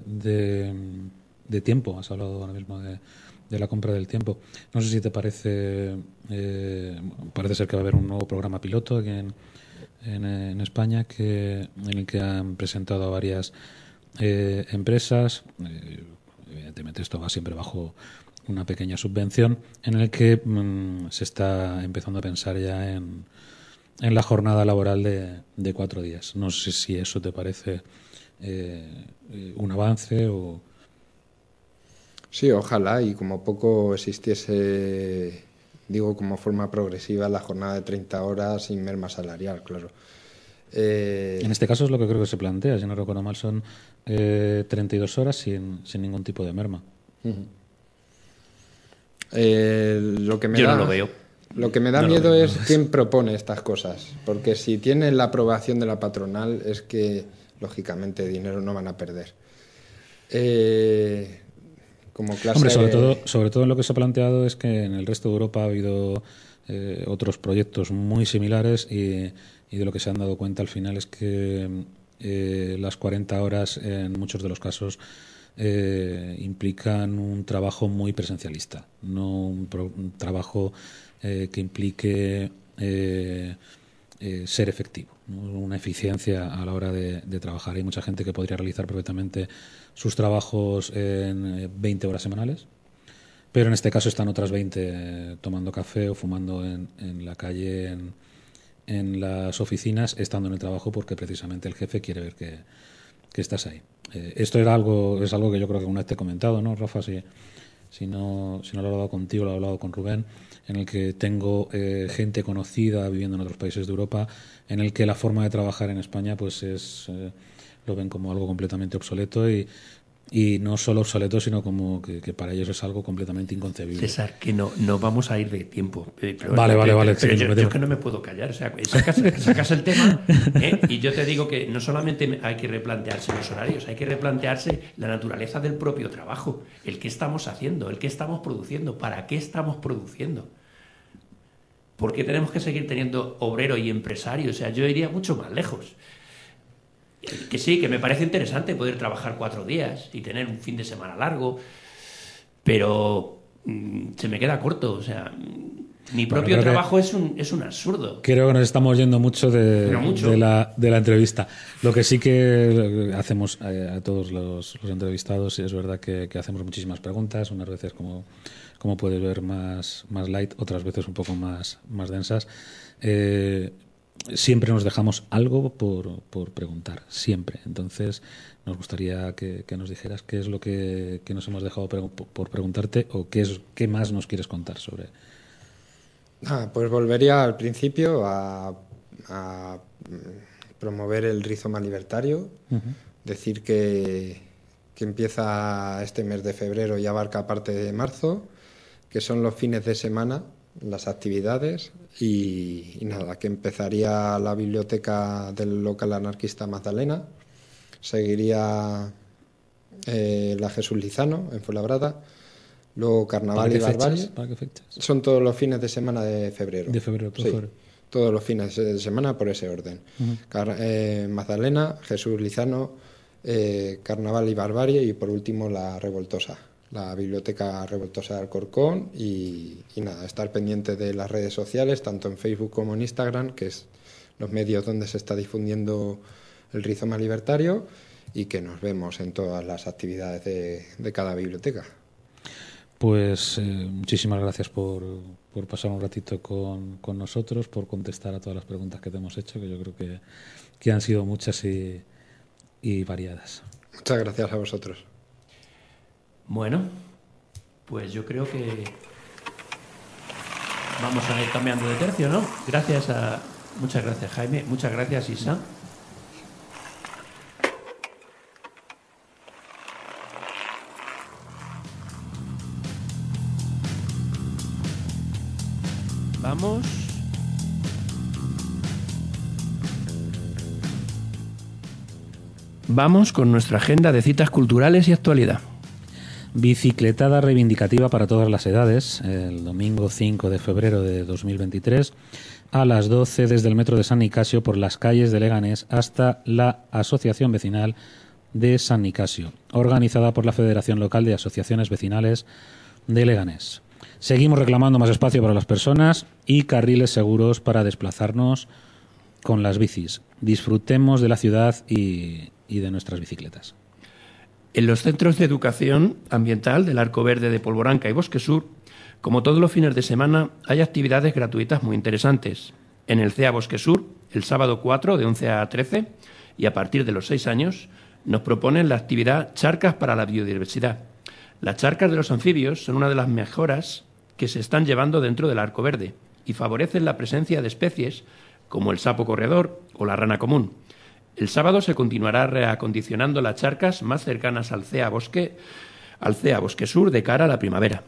[SPEAKER 2] de tiempo, has hablado ahora mismo de la compra del tiempo. No sé si te parece, parece ser que va a haber un nuevo programa piloto aquí en España en el que han presentado a varias empresas. Evidentemente esto va siempre bajo una pequeña subvención, en el que se está empezando a pensar ya en la jornada laboral de 4 días. No sé si eso te parece un avance o...
[SPEAKER 4] Sí, ojalá, y como poco existiese, digo, como forma progresiva la jornada de 30 horas sin merma salarial, claro.
[SPEAKER 2] En este caso es lo que creo que se plantea, si no recuerdo mal, son 32 horas sin ningún tipo de merma.
[SPEAKER 4] Lo que me
[SPEAKER 3] Yo
[SPEAKER 4] da,
[SPEAKER 3] no lo veo.
[SPEAKER 4] Lo que me da miedo es quién propone estas cosas, porque si tiene la aprobación de la patronal es que, lógicamente, dinero no van a perder. Como clase...
[SPEAKER 2] Hombre, sobre todo lo que se ha planteado es que en el resto de Europa ha habido otros proyectos muy similares y de lo que se han dado cuenta al final es que las 40 horas en muchos de los casos implican un trabajo muy presencialista, no un trabajo que implique ser efectivo, ¿no? Una eficiencia a la hora de trabajar. Hay mucha gente que podría realizar perfectamente sus trabajos en 20 horas semanales, pero en este caso están otras 20 tomando café o fumando en la calle, en las oficinas, estando en el trabajo porque precisamente el jefe quiere ver que estás ahí. Esto es algo que yo creo que una vez te he comentado, ¿no, Rafa? Si no lo he hablado contigo, lo he hablado con Rubén, en el que tengo gente conocida viviendo en otros países de Europa, en el que la forma de trabajar en España pues lo ven como algo completamente obsoleto y no solo obsoleto, sino como que para ellos es algo completamente inconcebible.
[SPEAKER 3] César, que no vamos a ir de tiempo.
[SPEAKER 2] Vale.
[SPEAKER 3] Pero yo es que no me puedo callar. O sea, sacas el tema y yo te digo que no solamente hay que replantearse los horarios, hay que replantearse la naturaleza del propio trabajo. El qué estamos haciendo, el qué estamos produciendo, para qué estamos produciendo. ¿Por qué tenemos que seguir teniendo obrero y empresario? O sea, yo iría mucho más lejos. Que sí, que me parece interesante poder trabajar 4 días y tener un fin de semana largo, pero se me queda corto. O sea, mi propio trabajo es un absurdo.
[SPEAKER 2] Creo que nos estamos yendo mucho de la entrevista. Lo que sí que hacemos a todos los entrevistados, es verdad que hacemos muchísimas preguntas, unas veces como puedes ver más light, otras veces un poco más densas. Siempre nos dejamos algo por preguntar, siempre. Entonces, nos gustaría que nos dijeras qué es lo que nos hemos dejado por preguntarte o qué más nos quieres contar sobre.
[SPEAKER 4] Pues volvería al principio a promover el rizoma libertario, decir que empieza este mes de febrero y abarca parte de marzo, que son los fines de semana, las actividades y nada, que empezaría la biblioteca del local anarquista Magdalena, seguiría la Jesús Lizano en Fuenlabrada, luego Carnaval y Barbarie.
[SPEAKER 2] ¿Para qué fechas?
[SPEAKER 4] Son todos los fines de semana de febrero.
[SPEAKER 2] De febrero, todo
[SPEAKER 4] sí,
[SPEAKER 2] febrero.
[SPEAKER 4] Todos los fines de semana por ese orden. Magdalena, Jesús Lizano, Carnaval y Barbarie y por último la Revoltosa, la Biblioteca Revoltosa de Alcorcón y nada, estar pendiente de las redes sociales, tanto en Facebook como en Instagram, que es los medios donde se está difundiendo el rizoma libertario, y que nos vemos en todas las actividades de cada biblioteca.
[SPEAKER 2] Pues muchísimas gracias por pasar un ratito con nosotros, por contestar a todas las preguntas que te hemos hecho, que yo creo que han sido muchas y variadas.
[SPEAKER 4] Muchas gracias a vosotros.
[SPEAKER 3] Bueno, pues yo creo que vamos a ir cambiando de tercio, ¿no? Muchas gracias, Jaime. Muchas gracias, Isa. Vamos con nuestra agenda de citas culturales y actualidad.
[SPEAKER 2] Bicicletada reivindicativa para todas las edades, el domingo 5 de febrero de 2023, a las 12 desde el metro de San Nicasio por las calles de Leganés hasta la Asociación Vecinal de San Nicasio, organizada por la Federación Local de Asociaciones Vecinales de Leganés. Seguimos reclamando más espacio para las personas y carriles seguros para desplazarnos con las bicis. Disfrutemos de la ciudad y de nuestras bicicletas.
[SPEAKER 3] En los centros de educación ambiental del Arco Verde de Polvoranca y Bosque Sur, como todos los fines de semana, hay actividades gratuitas muy interesantes. En el CEA Bosque Sur, el sábado 4 de 11 a 13 y a partir de los 6 años, nos proponen la actividad Charcas para la Biodiversidad. Las charcas de los anfibios son una de las mejoras que se están llevando dentro del Arco Verde y favorecen la presencia de especies como el sapo corredor o la rana común. El sábado se continuará reacondicionando las charcas más cercanas al CEA Bosque Sur de cara a la primavera.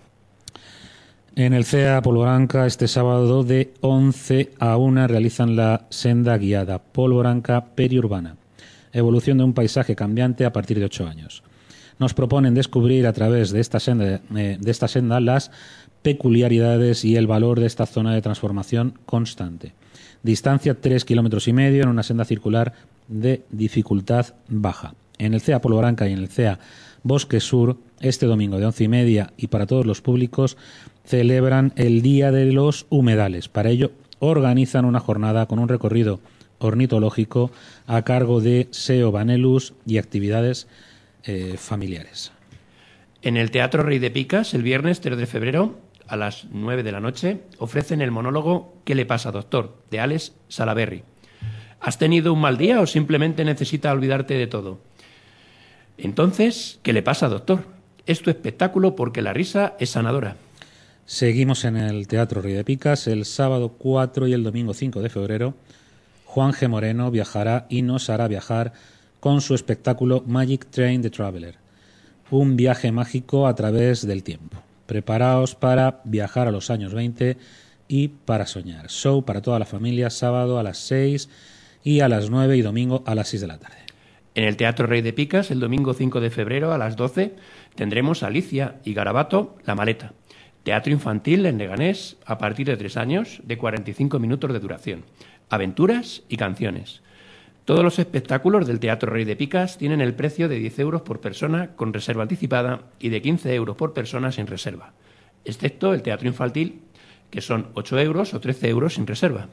[SPEAKER 2] En el CEA Polvoranca este sábado de 11 a 1 realizan la senda guiada Polvoranca periurbana, evolución de un paisaje cambiante a partir de 8 años. Nos proponen descubrir a través de esta senda las peculiaridades y el valor de esta zona de transformación constante. Distancia 3,5 kilómetros en una senda circular de dificultad baja. En el CEA Polvoranca y en el CEA Bosque Sur, este domingo de 11:30 y para todos los públicos, celebran el Día de los Humedales. Para ello, organizan una jornada con un recorrido ornitológico a cargo de SEO Vanellus y actividades familiares.
[SPEAKER 3] En el Teatro Rey de Picas, el viernes 3 de febrero, a las 9 de la noche, ofrecen el monólogo ¿Qué le pasa, doctor?, de Alex Salaberry. ¿Has tenido un mal día o simplemente necesitas olvidarte de todo? Entonces, ¿qué le pasa, doctor? Es tu espectáculo porque la risa es sanadora.
[SPEAKER 2] Seguimos en el Teatro Rey de Picas el sábado 4 y el domingo 5 de febrero. Juan G. Moreno viajará y nos hará viajar con su espectáculo Magic Train the Traveler, un viaje mágico a través del tiempo. Preparaos para viajar a los años 20 y para soñar. Show para toda la familia, sábado a las 6 y a las 9 y domingo a las 6 de la tarde.
[SPEAKER 3] En el Teatro Rey de Picas, el domingo 5 de febrero a las 12, tendremos a Alicia y Garabato, La Maleta. Teatro infantil en Leganés a partir de 3 años, de 45 minutos de duración. Aventuras y canciones. Todos los espectáculos del Teatro Rey de Picas tienen el precio de 10 euros por persona con reserva anticipada y de 15 euros por persona sin reserva, excepto el teatro infantil, que son 8 euros o 13 euros sin reserva.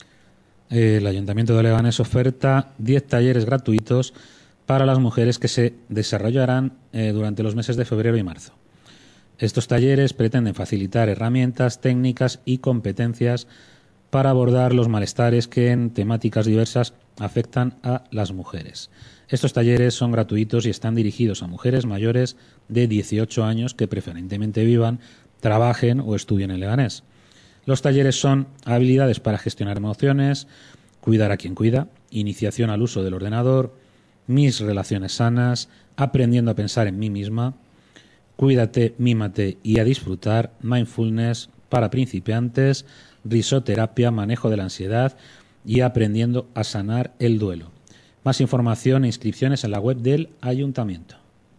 [SPEAKER 2] El Ayuntamiento de Leganés oferta 10 talleres gratuitos para las mujeres que se desarrollarán durante los meses de febrero y marzo. Estos talleres pretenden facilitar herramientas, técnicas y competencias para abordar los malestares que en temáticas diversas afectan a las mujeres. Estos talleres son gratuitos y están dirigidos a mujeres mayores de 18 años que preferentemente vivan, trabajen o estudien en Leganés. Los talleres son habilidades para gestionar emociones, cuidar a quien cuida, iniciación al uso del ordenador, mis relaciones sanas, aprendiendo a pensar en mí misma, cuídate, mímate y a disfrutar, mindfulness para principiantes, risoterapia, manejo de la ansiedad y aprendiendo a sanar el duelo. Más información e inscripciones en la web del Ayuntamiento.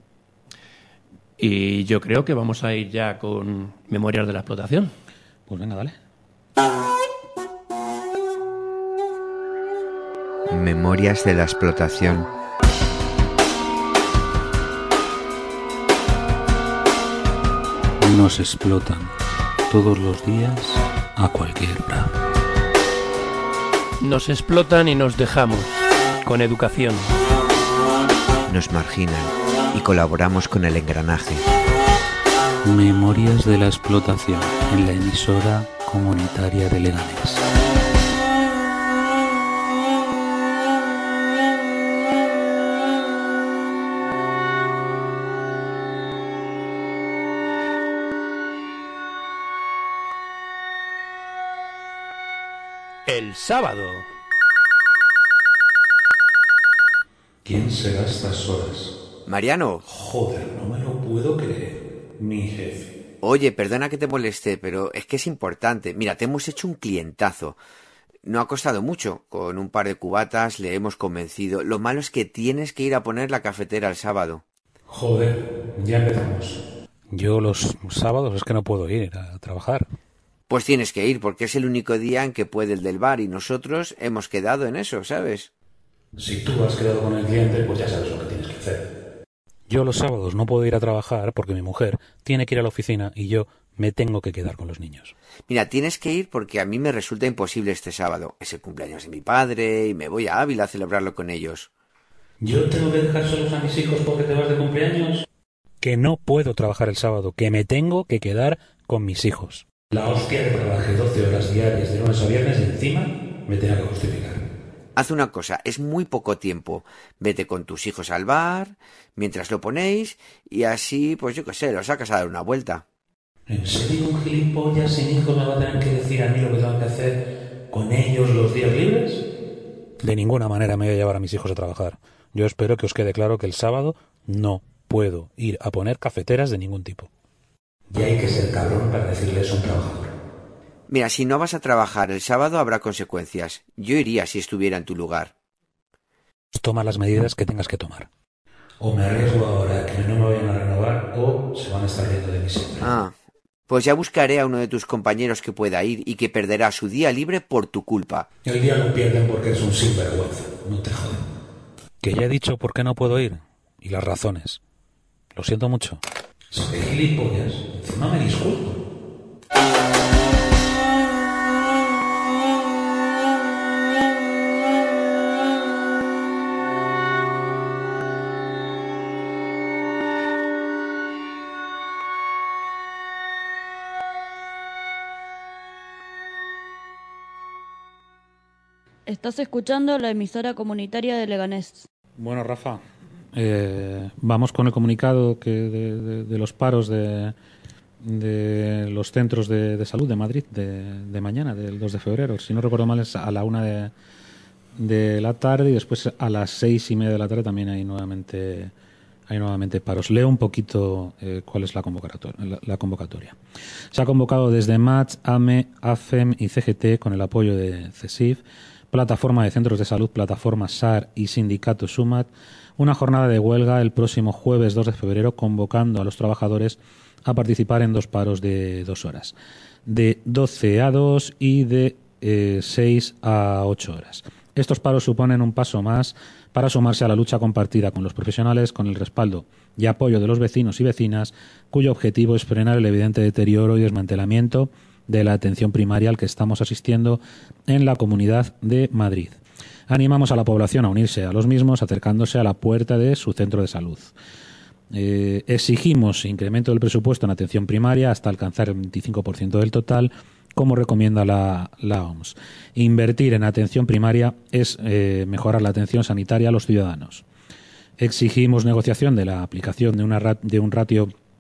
[SPEAKER 3] Y yo creo que vamos a ir ya con Memorias de la Explotación.
[SPEAKER 2] Pues venga, dale.
[SPEAKER 1] Memorias de la explotación.
[SPEAKER 2] Nos explotan todos los días a cualquier hora.
[SPEAKER 3] Nos explotan y nos dejamos con educación.
[SPEAKER 1] Nos marginan y colaboramos con el engranaje.
[SPEAKER 2] Memorias de la explotación en la emisora comunitaria de Leganés.
[SPEAKER 3] El sábado.
[SPEAKER 2] ¿Quién será a estas horas?
[SPEAKER 1] Mariano,
[SPEAKER 2] Joder, no me lo puedo creer. Mi jefe.
[SPEAKER 1] oye, perdona que te moleste, pero es que es importante. Mira, te hemos hecho un clientazo. No ha costado mucho. Con un par de cubatas le hemos convencido. Lo malo es que tienes que ir a poner la cafetera el sábado.
[SPEAKER 2] Joder, ya empezamos. Yo los sábados es que no puedo ir a trabajar.
[SPEAKER 1] Pues tienes que ir, porque es el único día en que puede el del bar y nosotros hemos quedado en eso, ¿sabes?
[SPEAKER 2] Si tú has quedado con el cliente, pues ya sabes lo que tienes que hacer. Yo los sábados no puedo ir a trabajar porque mi mujer tiene que ir a la oficina y yo me tengo que quedar con los niños.
[SPEAKER 1] Mira, tienes que ir porque a mí me resulta imposible este sábado. Es el cumpleaños de mi padre y me voy a Ávila a celebrarlo con ellos.
[SPEAKER 2] ¿Yo tengo que dejar solos a mis hijos porque te vas de cumpleaños? Que no puedo trabajar el sábado, que me tengo que quedar con mis hijos. La hostia que trabajé 12 horas diarias de lunes a viernes y encima me tengo que justificar.
[SPEAKER 1] Haz una cosa, es muy poco tiempo. Vete con tus hijos al bar, mientras lo ponéis, y así, pues yo qué sé, lo sacas a dar una vuelta.
[SPEAKER 2] ¿En serio un gilipollas sin hijos me va a tener que decir a mí lo que tengo que hacer con ellos los días libres? De ninguna manera me voy a llevar a mis hijos a trabajar. Yo espero que os quede claro que el sábado no puedo ir a poner cafeteras de ningún tipo. Y hay que ser cabrón para decirle eso a un trabajador.
[SPEAKER 1] Mira, si no vas a trabajar el sábado habrá consecuencias. Yo iría si estuviera en tu lugar.
[SPEAKER 2] Toma las medidas que tengas que tomar. O me arriesgo ahora que no me vayan a renovar o se van a estar riendo de mí siempre.
[SPEAKER 1] Ah, pues ya buscaré a uno de tus compañeros que pueda ir y que perderá su día libre por tu culpa.
[SPEAKER 2] El día lo pierden porque eres un sinvergüenza. No te joden. Que ya he dicho por qué no puedo ir. Y las razones. Lo siento mucho. Soy gilipollas. Encima me disculpo.
[SPEAKER 5] Estás escuchando la emisora comunitaria de Leganés.
[SPEAKER 2] Bueno, Rafa, vamos con el comunicado de los paros de los centros de salud de Madrid de mañana, del 2 de febrero. Si no recuerdo mal, es a la 1 de la tarde y después a las 6:30 de la tarde también hay nuevamente paros. Leo un poquito cuál es la convocatoria. Se ha convocado desde MATS, AME, AFEM y CGT con el apoyo de CESIF, Plataforma de Centros de Salud, Plataforma SAR y Sindicato SUMAT, una jornada de huelga el próximo jueves 2 de febrero, convocando a los trabajadores a participar en 2 paros de 2 horas, de 12 a 2 y de 6 a 8 horas. Estos paros suponen un paso más para sumarse a la lucha compartida con los profesionales, con el respaldo y apoyo de los vecinos y vecinas, cuyo objetivo es frenar el evidente deterioro y desmantelamiento de la atención primaria al que estamos asistiendo en la Comunidad de Madrid. Animamos a la población a unirse a los mismos acercándose a la puerta de su centro de salud. Exigimos incremento del presupuesto en atención primaria hasta alcanzar el 25% del total, como recomienda la OMS. Invertir en atención primaria es mejorar la atención sanitaria a los ciudadanos. Exigimos negociación de la aplicación de un ratio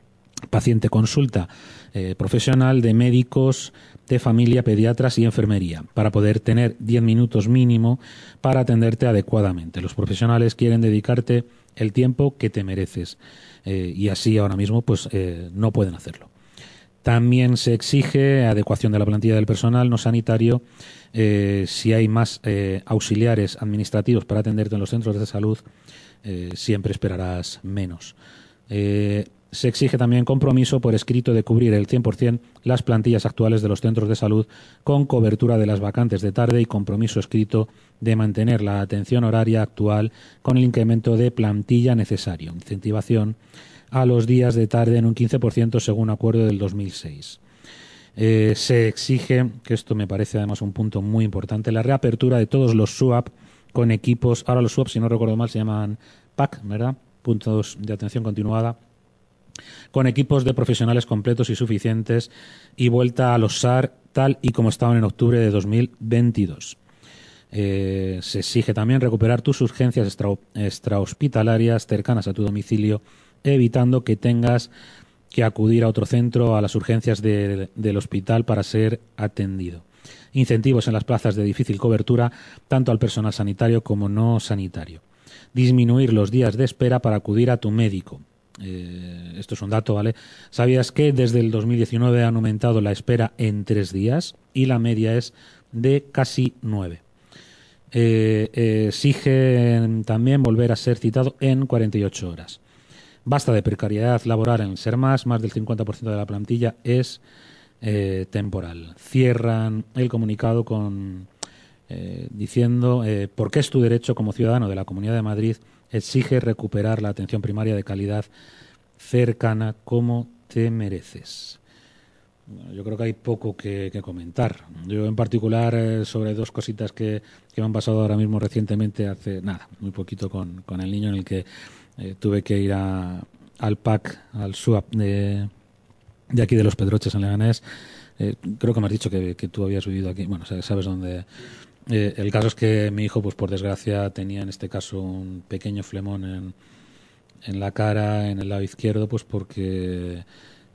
[SPEAKER 2] paciente consulta profesional de médicos de familia, pediatras y enfermería, para poder tener 10 minutos mínimo para atenderte adecuadamente. Los profesionales quieren dedicarte el tiempo que te mereces y así ahora mismo pues no pueden hacerlo. También se exige adecuación de la plantilla del personal no sanitario. Si hay más auxiliares administrativos para atenderte en los centros de salud, siempre esperarás menos. Se exige también compromiso por escrito de cubrir el 100% las plantillas actuales de los centros de salud con cobertura de las vacantes de tarde y compromiso escrito de mantener la atención horaria actual con el incremento de plantilla necesario. Incentivación a los días de tarde en un 15% según acuerdo del 2006. Se exige, que esto me parece además un punto muy importante, la reapertura de todos los SUAP con equipos, ahora los SUAP, si no recuerdo mal, se llaman PAC, ¿verdad? Puntos de atención continuada, con equipos de profesionales completos y suficientes y vuelta a los SAR tal y como estaban en octubre de 2022. Se exige también recuperar tus urgencias extrahospitalarias cercanas a tu domicilio, evitando que tengas que acudir a otro centro, a las urgencias del hospital para ser atendido. Incentivos en las plazas de difícil cobertura, tanto al personal sanitario como no sanitario. Disminuir los días de espera para acudir a tu médico. Esto es un dato, ¿vale? ¿Sabías que desde el 2019 han aumentado la espera en 3 días y la media es de casi 9? Exigen también volver a ser citado en 48 horas. Basta de precariedad laboral en el SERMAS, más del 50% de la plantilla es temporal. Cierran el comunicado diciendo porque es tu derecho como ciudadano de la Comunidad de Madrid, exige recuperar la atención primaria de calidad cercana como te mereces. Bueno, yo creo que hay poco que comentar. Yo en particular sobre 2 cositas que me han pasado ahora mismo recientemente, hace nada, muy poquito con el niño, en el que tuve que ir al PAC, al SUAP de aquí de Los Pedroches en Leganés. Creo que me has dicho que tú habías vivido aquí. Bueno, sabes dónde. El caso es que mi hijo, pues por desgracia, tenía en este caso un pequeño flemón en la cara, en el lado izquierdo, pues porque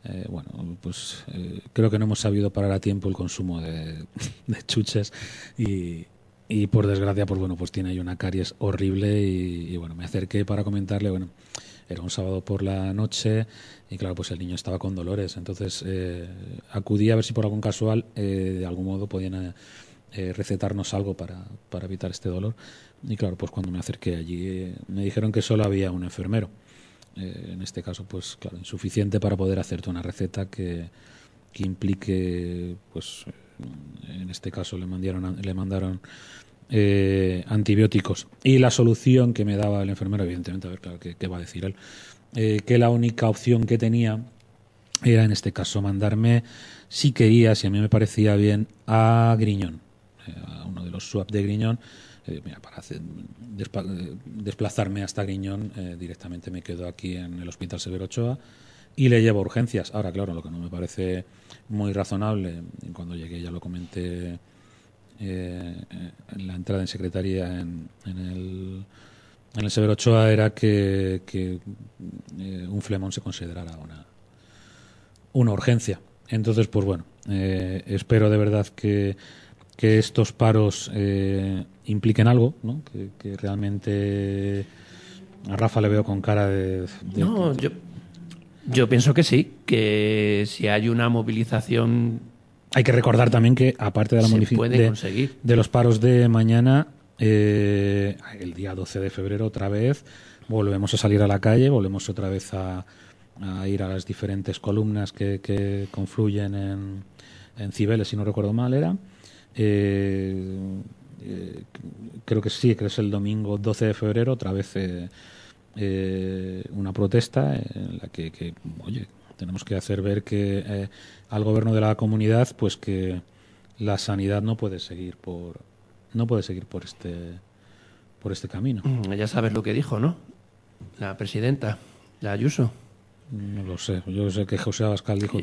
[SPEAKER 2] creo que no hemos sabido parar a tiempo el consumo de chuches y por desgracia, pues bueno, pues tiene ahí una caries horrible y bueno, me acerqué para comentarle, bueno, era un sábado por la noche y claro, pues el niño estaba con dolores, entonces acudí a ver si por algún casual de algún modo podían recetarnos algo para evitar este dolor y claro, pues cuando me acerqué allí me dijeron que solo había un enfermero, en este caso pues claro, insuficiente para poder hacerte una receta que implique, pues en este caso le mandaron antibióticos y la solución que me daba el enfermero, evidentemente, a ver, claro, ¿qué va a decir él? Que la única opción que tenía era en este caso mandarme, si quería, si a mí me parecía bien, a Griñón, a uno de los SUAP de Griñón. Mira, para desplazarme hasta Griñón directamente me quedo aquí en el Hospital Severo Ochoa y le llevo urgencias. Ahora, claro, lo que no me parece muy razonable, y cuando llegué ya lo comenté en la entrada en secretaría en el Severo Ochoa, era que un flemón se considerara una urgencia. Entonces, pues bueno, espero de verdad que estos paros impliquen algo, ¿no? Que realmente a Rafa le veo con cara de
[SPEAKER 3] no, yo pienso que sí, que si hay una movilización.
[SPEAKER 2] Hay que recordar también que, aparte de la movilización de los paros de mañana, el día 12 de febrero otra vez volvemos a salir a la calle, volvemos otra vez a ir a las diferentes columnas que confluyen en Cibeles, si no recuerdo mal, era. Creo que sí, que es el domingo 12 de febrero, otra vez una protesta en la que oye, tenemos que hacer ver que al gobierno de la comunidad, pues que la sanidad no puede seguir por este camino.
[SPEAKER 3] Ya sabes lo que dijo, ¿no? La presidenta, la Ayuso.
[SPEAKER 2] No lo sé. Yo sé que José Abascal dijo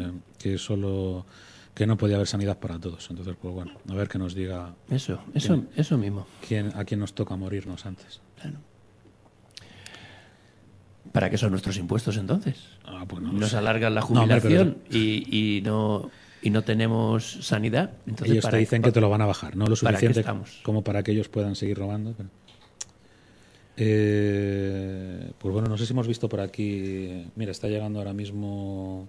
[SPEAKER 2] que no podía haber sanidad para todos. Entonces, pues bueno, a ver qué nos diga.
[SPEAKER 3] Eso mismo.
[SPEAKER 2] A quién nos toca morirnos antes.
[SPEAKER 3] Claro. ¿Para qué son nuestros impuestos entonces?
[SPEAKER 2] Pues no lo
[SPEAKER 3] Nos
[SPEAKER 2] sé.
[SPEAKER 3] alargan la
[SPEAKER 2] No, hombre,
[SPEAKER 3] jubilación y no tenemos sanidad. Entonces,
[SPEAKER 2] Ellos te dicen que te lo van a bajar, no lo
[SPEAKER 3] ¿para qué
[SPEAKER 2] suficiente
[SPEAKER 3] estamos?
[SPEAKER 2] como para que ellos puedan seguir robando. Pero... pues bueno, no sé si hemos visto por aquí. Mira, está llegando ahora mismo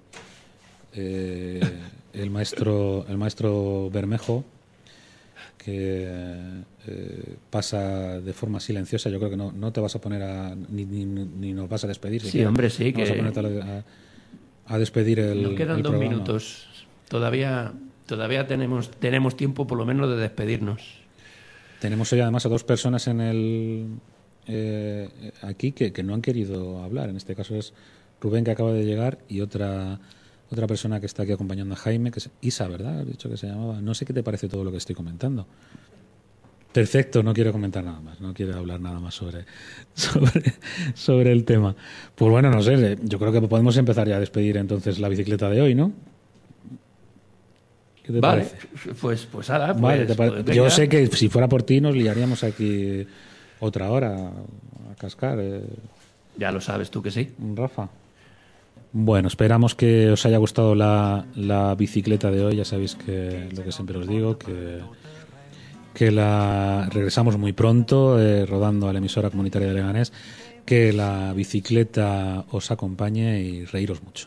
[SPEAKER 2] el maestro Bermejo, que pasa de forma silenciosa. Yo creo que no te vas a poner ni nos vas a despedir.
[SPEAKER 3] Sí,
[SPEAKER 2] siquiera.
[SPEAKER 3] hombre, sí.
[SPEAKER 2] No vas a ponerte a despedir el
[SPEAKER 3] Nos quedan
[SPEAKER 2] el
[SPEAKER 3] 2
[SPEAKER 2] programa.
[SPEAKER 3] minutos. Todavía tenemos tiempo, por lo menos, de despedirnos.
[SPEAKER 2] Tenemos hoy además a 2 personas en el aquí que no han querido hablar. En este caso es Rubén, que acaba de llegar, y otra persona que está aquí acompañando a Jaime, que es Isa, ¿verdad? Has dicho que se llamaba. No sé qué te parece todo lo que estoy comentando. Perfecto, no quiero comentar nada más, no quiero hablar nada más sobre el tema. Pues bueno, no sé, yo creo que podemos empezar ya a despedir entonces la bicicleta de hoy, ¿no? ¿Qué te
[SPEAKER 3] Vale,
[SPEAKER 2] parece?
[SPEAKER 3] pues ahora.
[SPEAKER 2] Vale,
[SPEAKER 3] pues
[SPEAKER 2] yo
[SPEAKER 3] venga.
[SPEAKER 2] sé que si fuera por ti nos liaríamos aquí otra hora a cascar,
[SPEAKER 3] Ya lo sabes tú que sí.
[SPEAKER 2] Rafa. Bueno, esperamos que os haya gustado la bicicleta de hoy. Ya sabéis que lo que siempre os digo, que regresamos muy pronto rodando a la emisora comunitaria de Leganés. Que la bicicleta os acompañe y reíros mucho.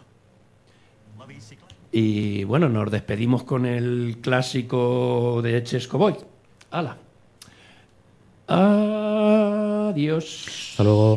[SPEAKER 3] Y bueno, nos despedimos con el clásico de Chesco Boy. ¡Hala! Adiós.
[SPEAKER 2] Hasta luego.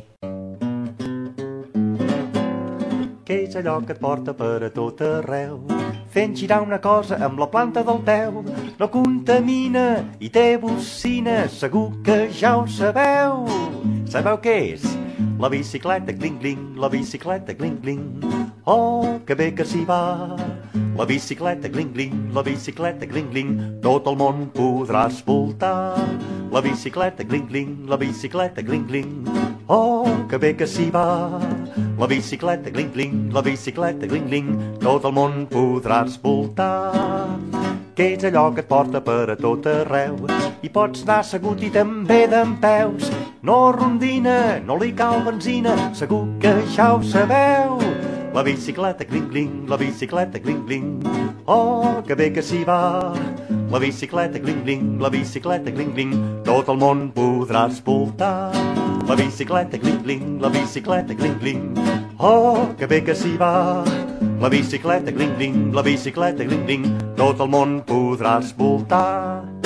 [SPEAKER 6] Què és allò que et porta per a tot arreu? Fent girar una cosa amb la planta del peu. No contamina i té bocina, segur que ja ho sabeu. Sabeu què és? La bicicleta cling-cling, la bicicleta cling-cling. Oh, que bé que s'hi va. La bicicleta cling-cling, la bicicleta cling-cling. Tot el món podràs voltar. La bicicleta cling-cling, la bicicleta cling-cling. Oh, que bé que s'hi va. La bicicleta cling-cling, la bicicleta cling-cling. Tot el món podràs voltar. Què és allò que et porta per a tot arreu? I pots anar assegut i també dempeus. No rondina, no li cal benzina, segur que ja ho sabeu. La bicicleta cling-cling, la bicicleta cling-cling. Oh, que bé que s'hi va. La bicicleta cling-cling, la bicicleta cling-cling. Tot el món podràs voltar. La bicicleta cling-cling, la bicicleta cling-cling. Oh, que bé que s'hi va. La bicicleta cling-cling, la bicicleta cling-cling. Tot el món podràs voltar.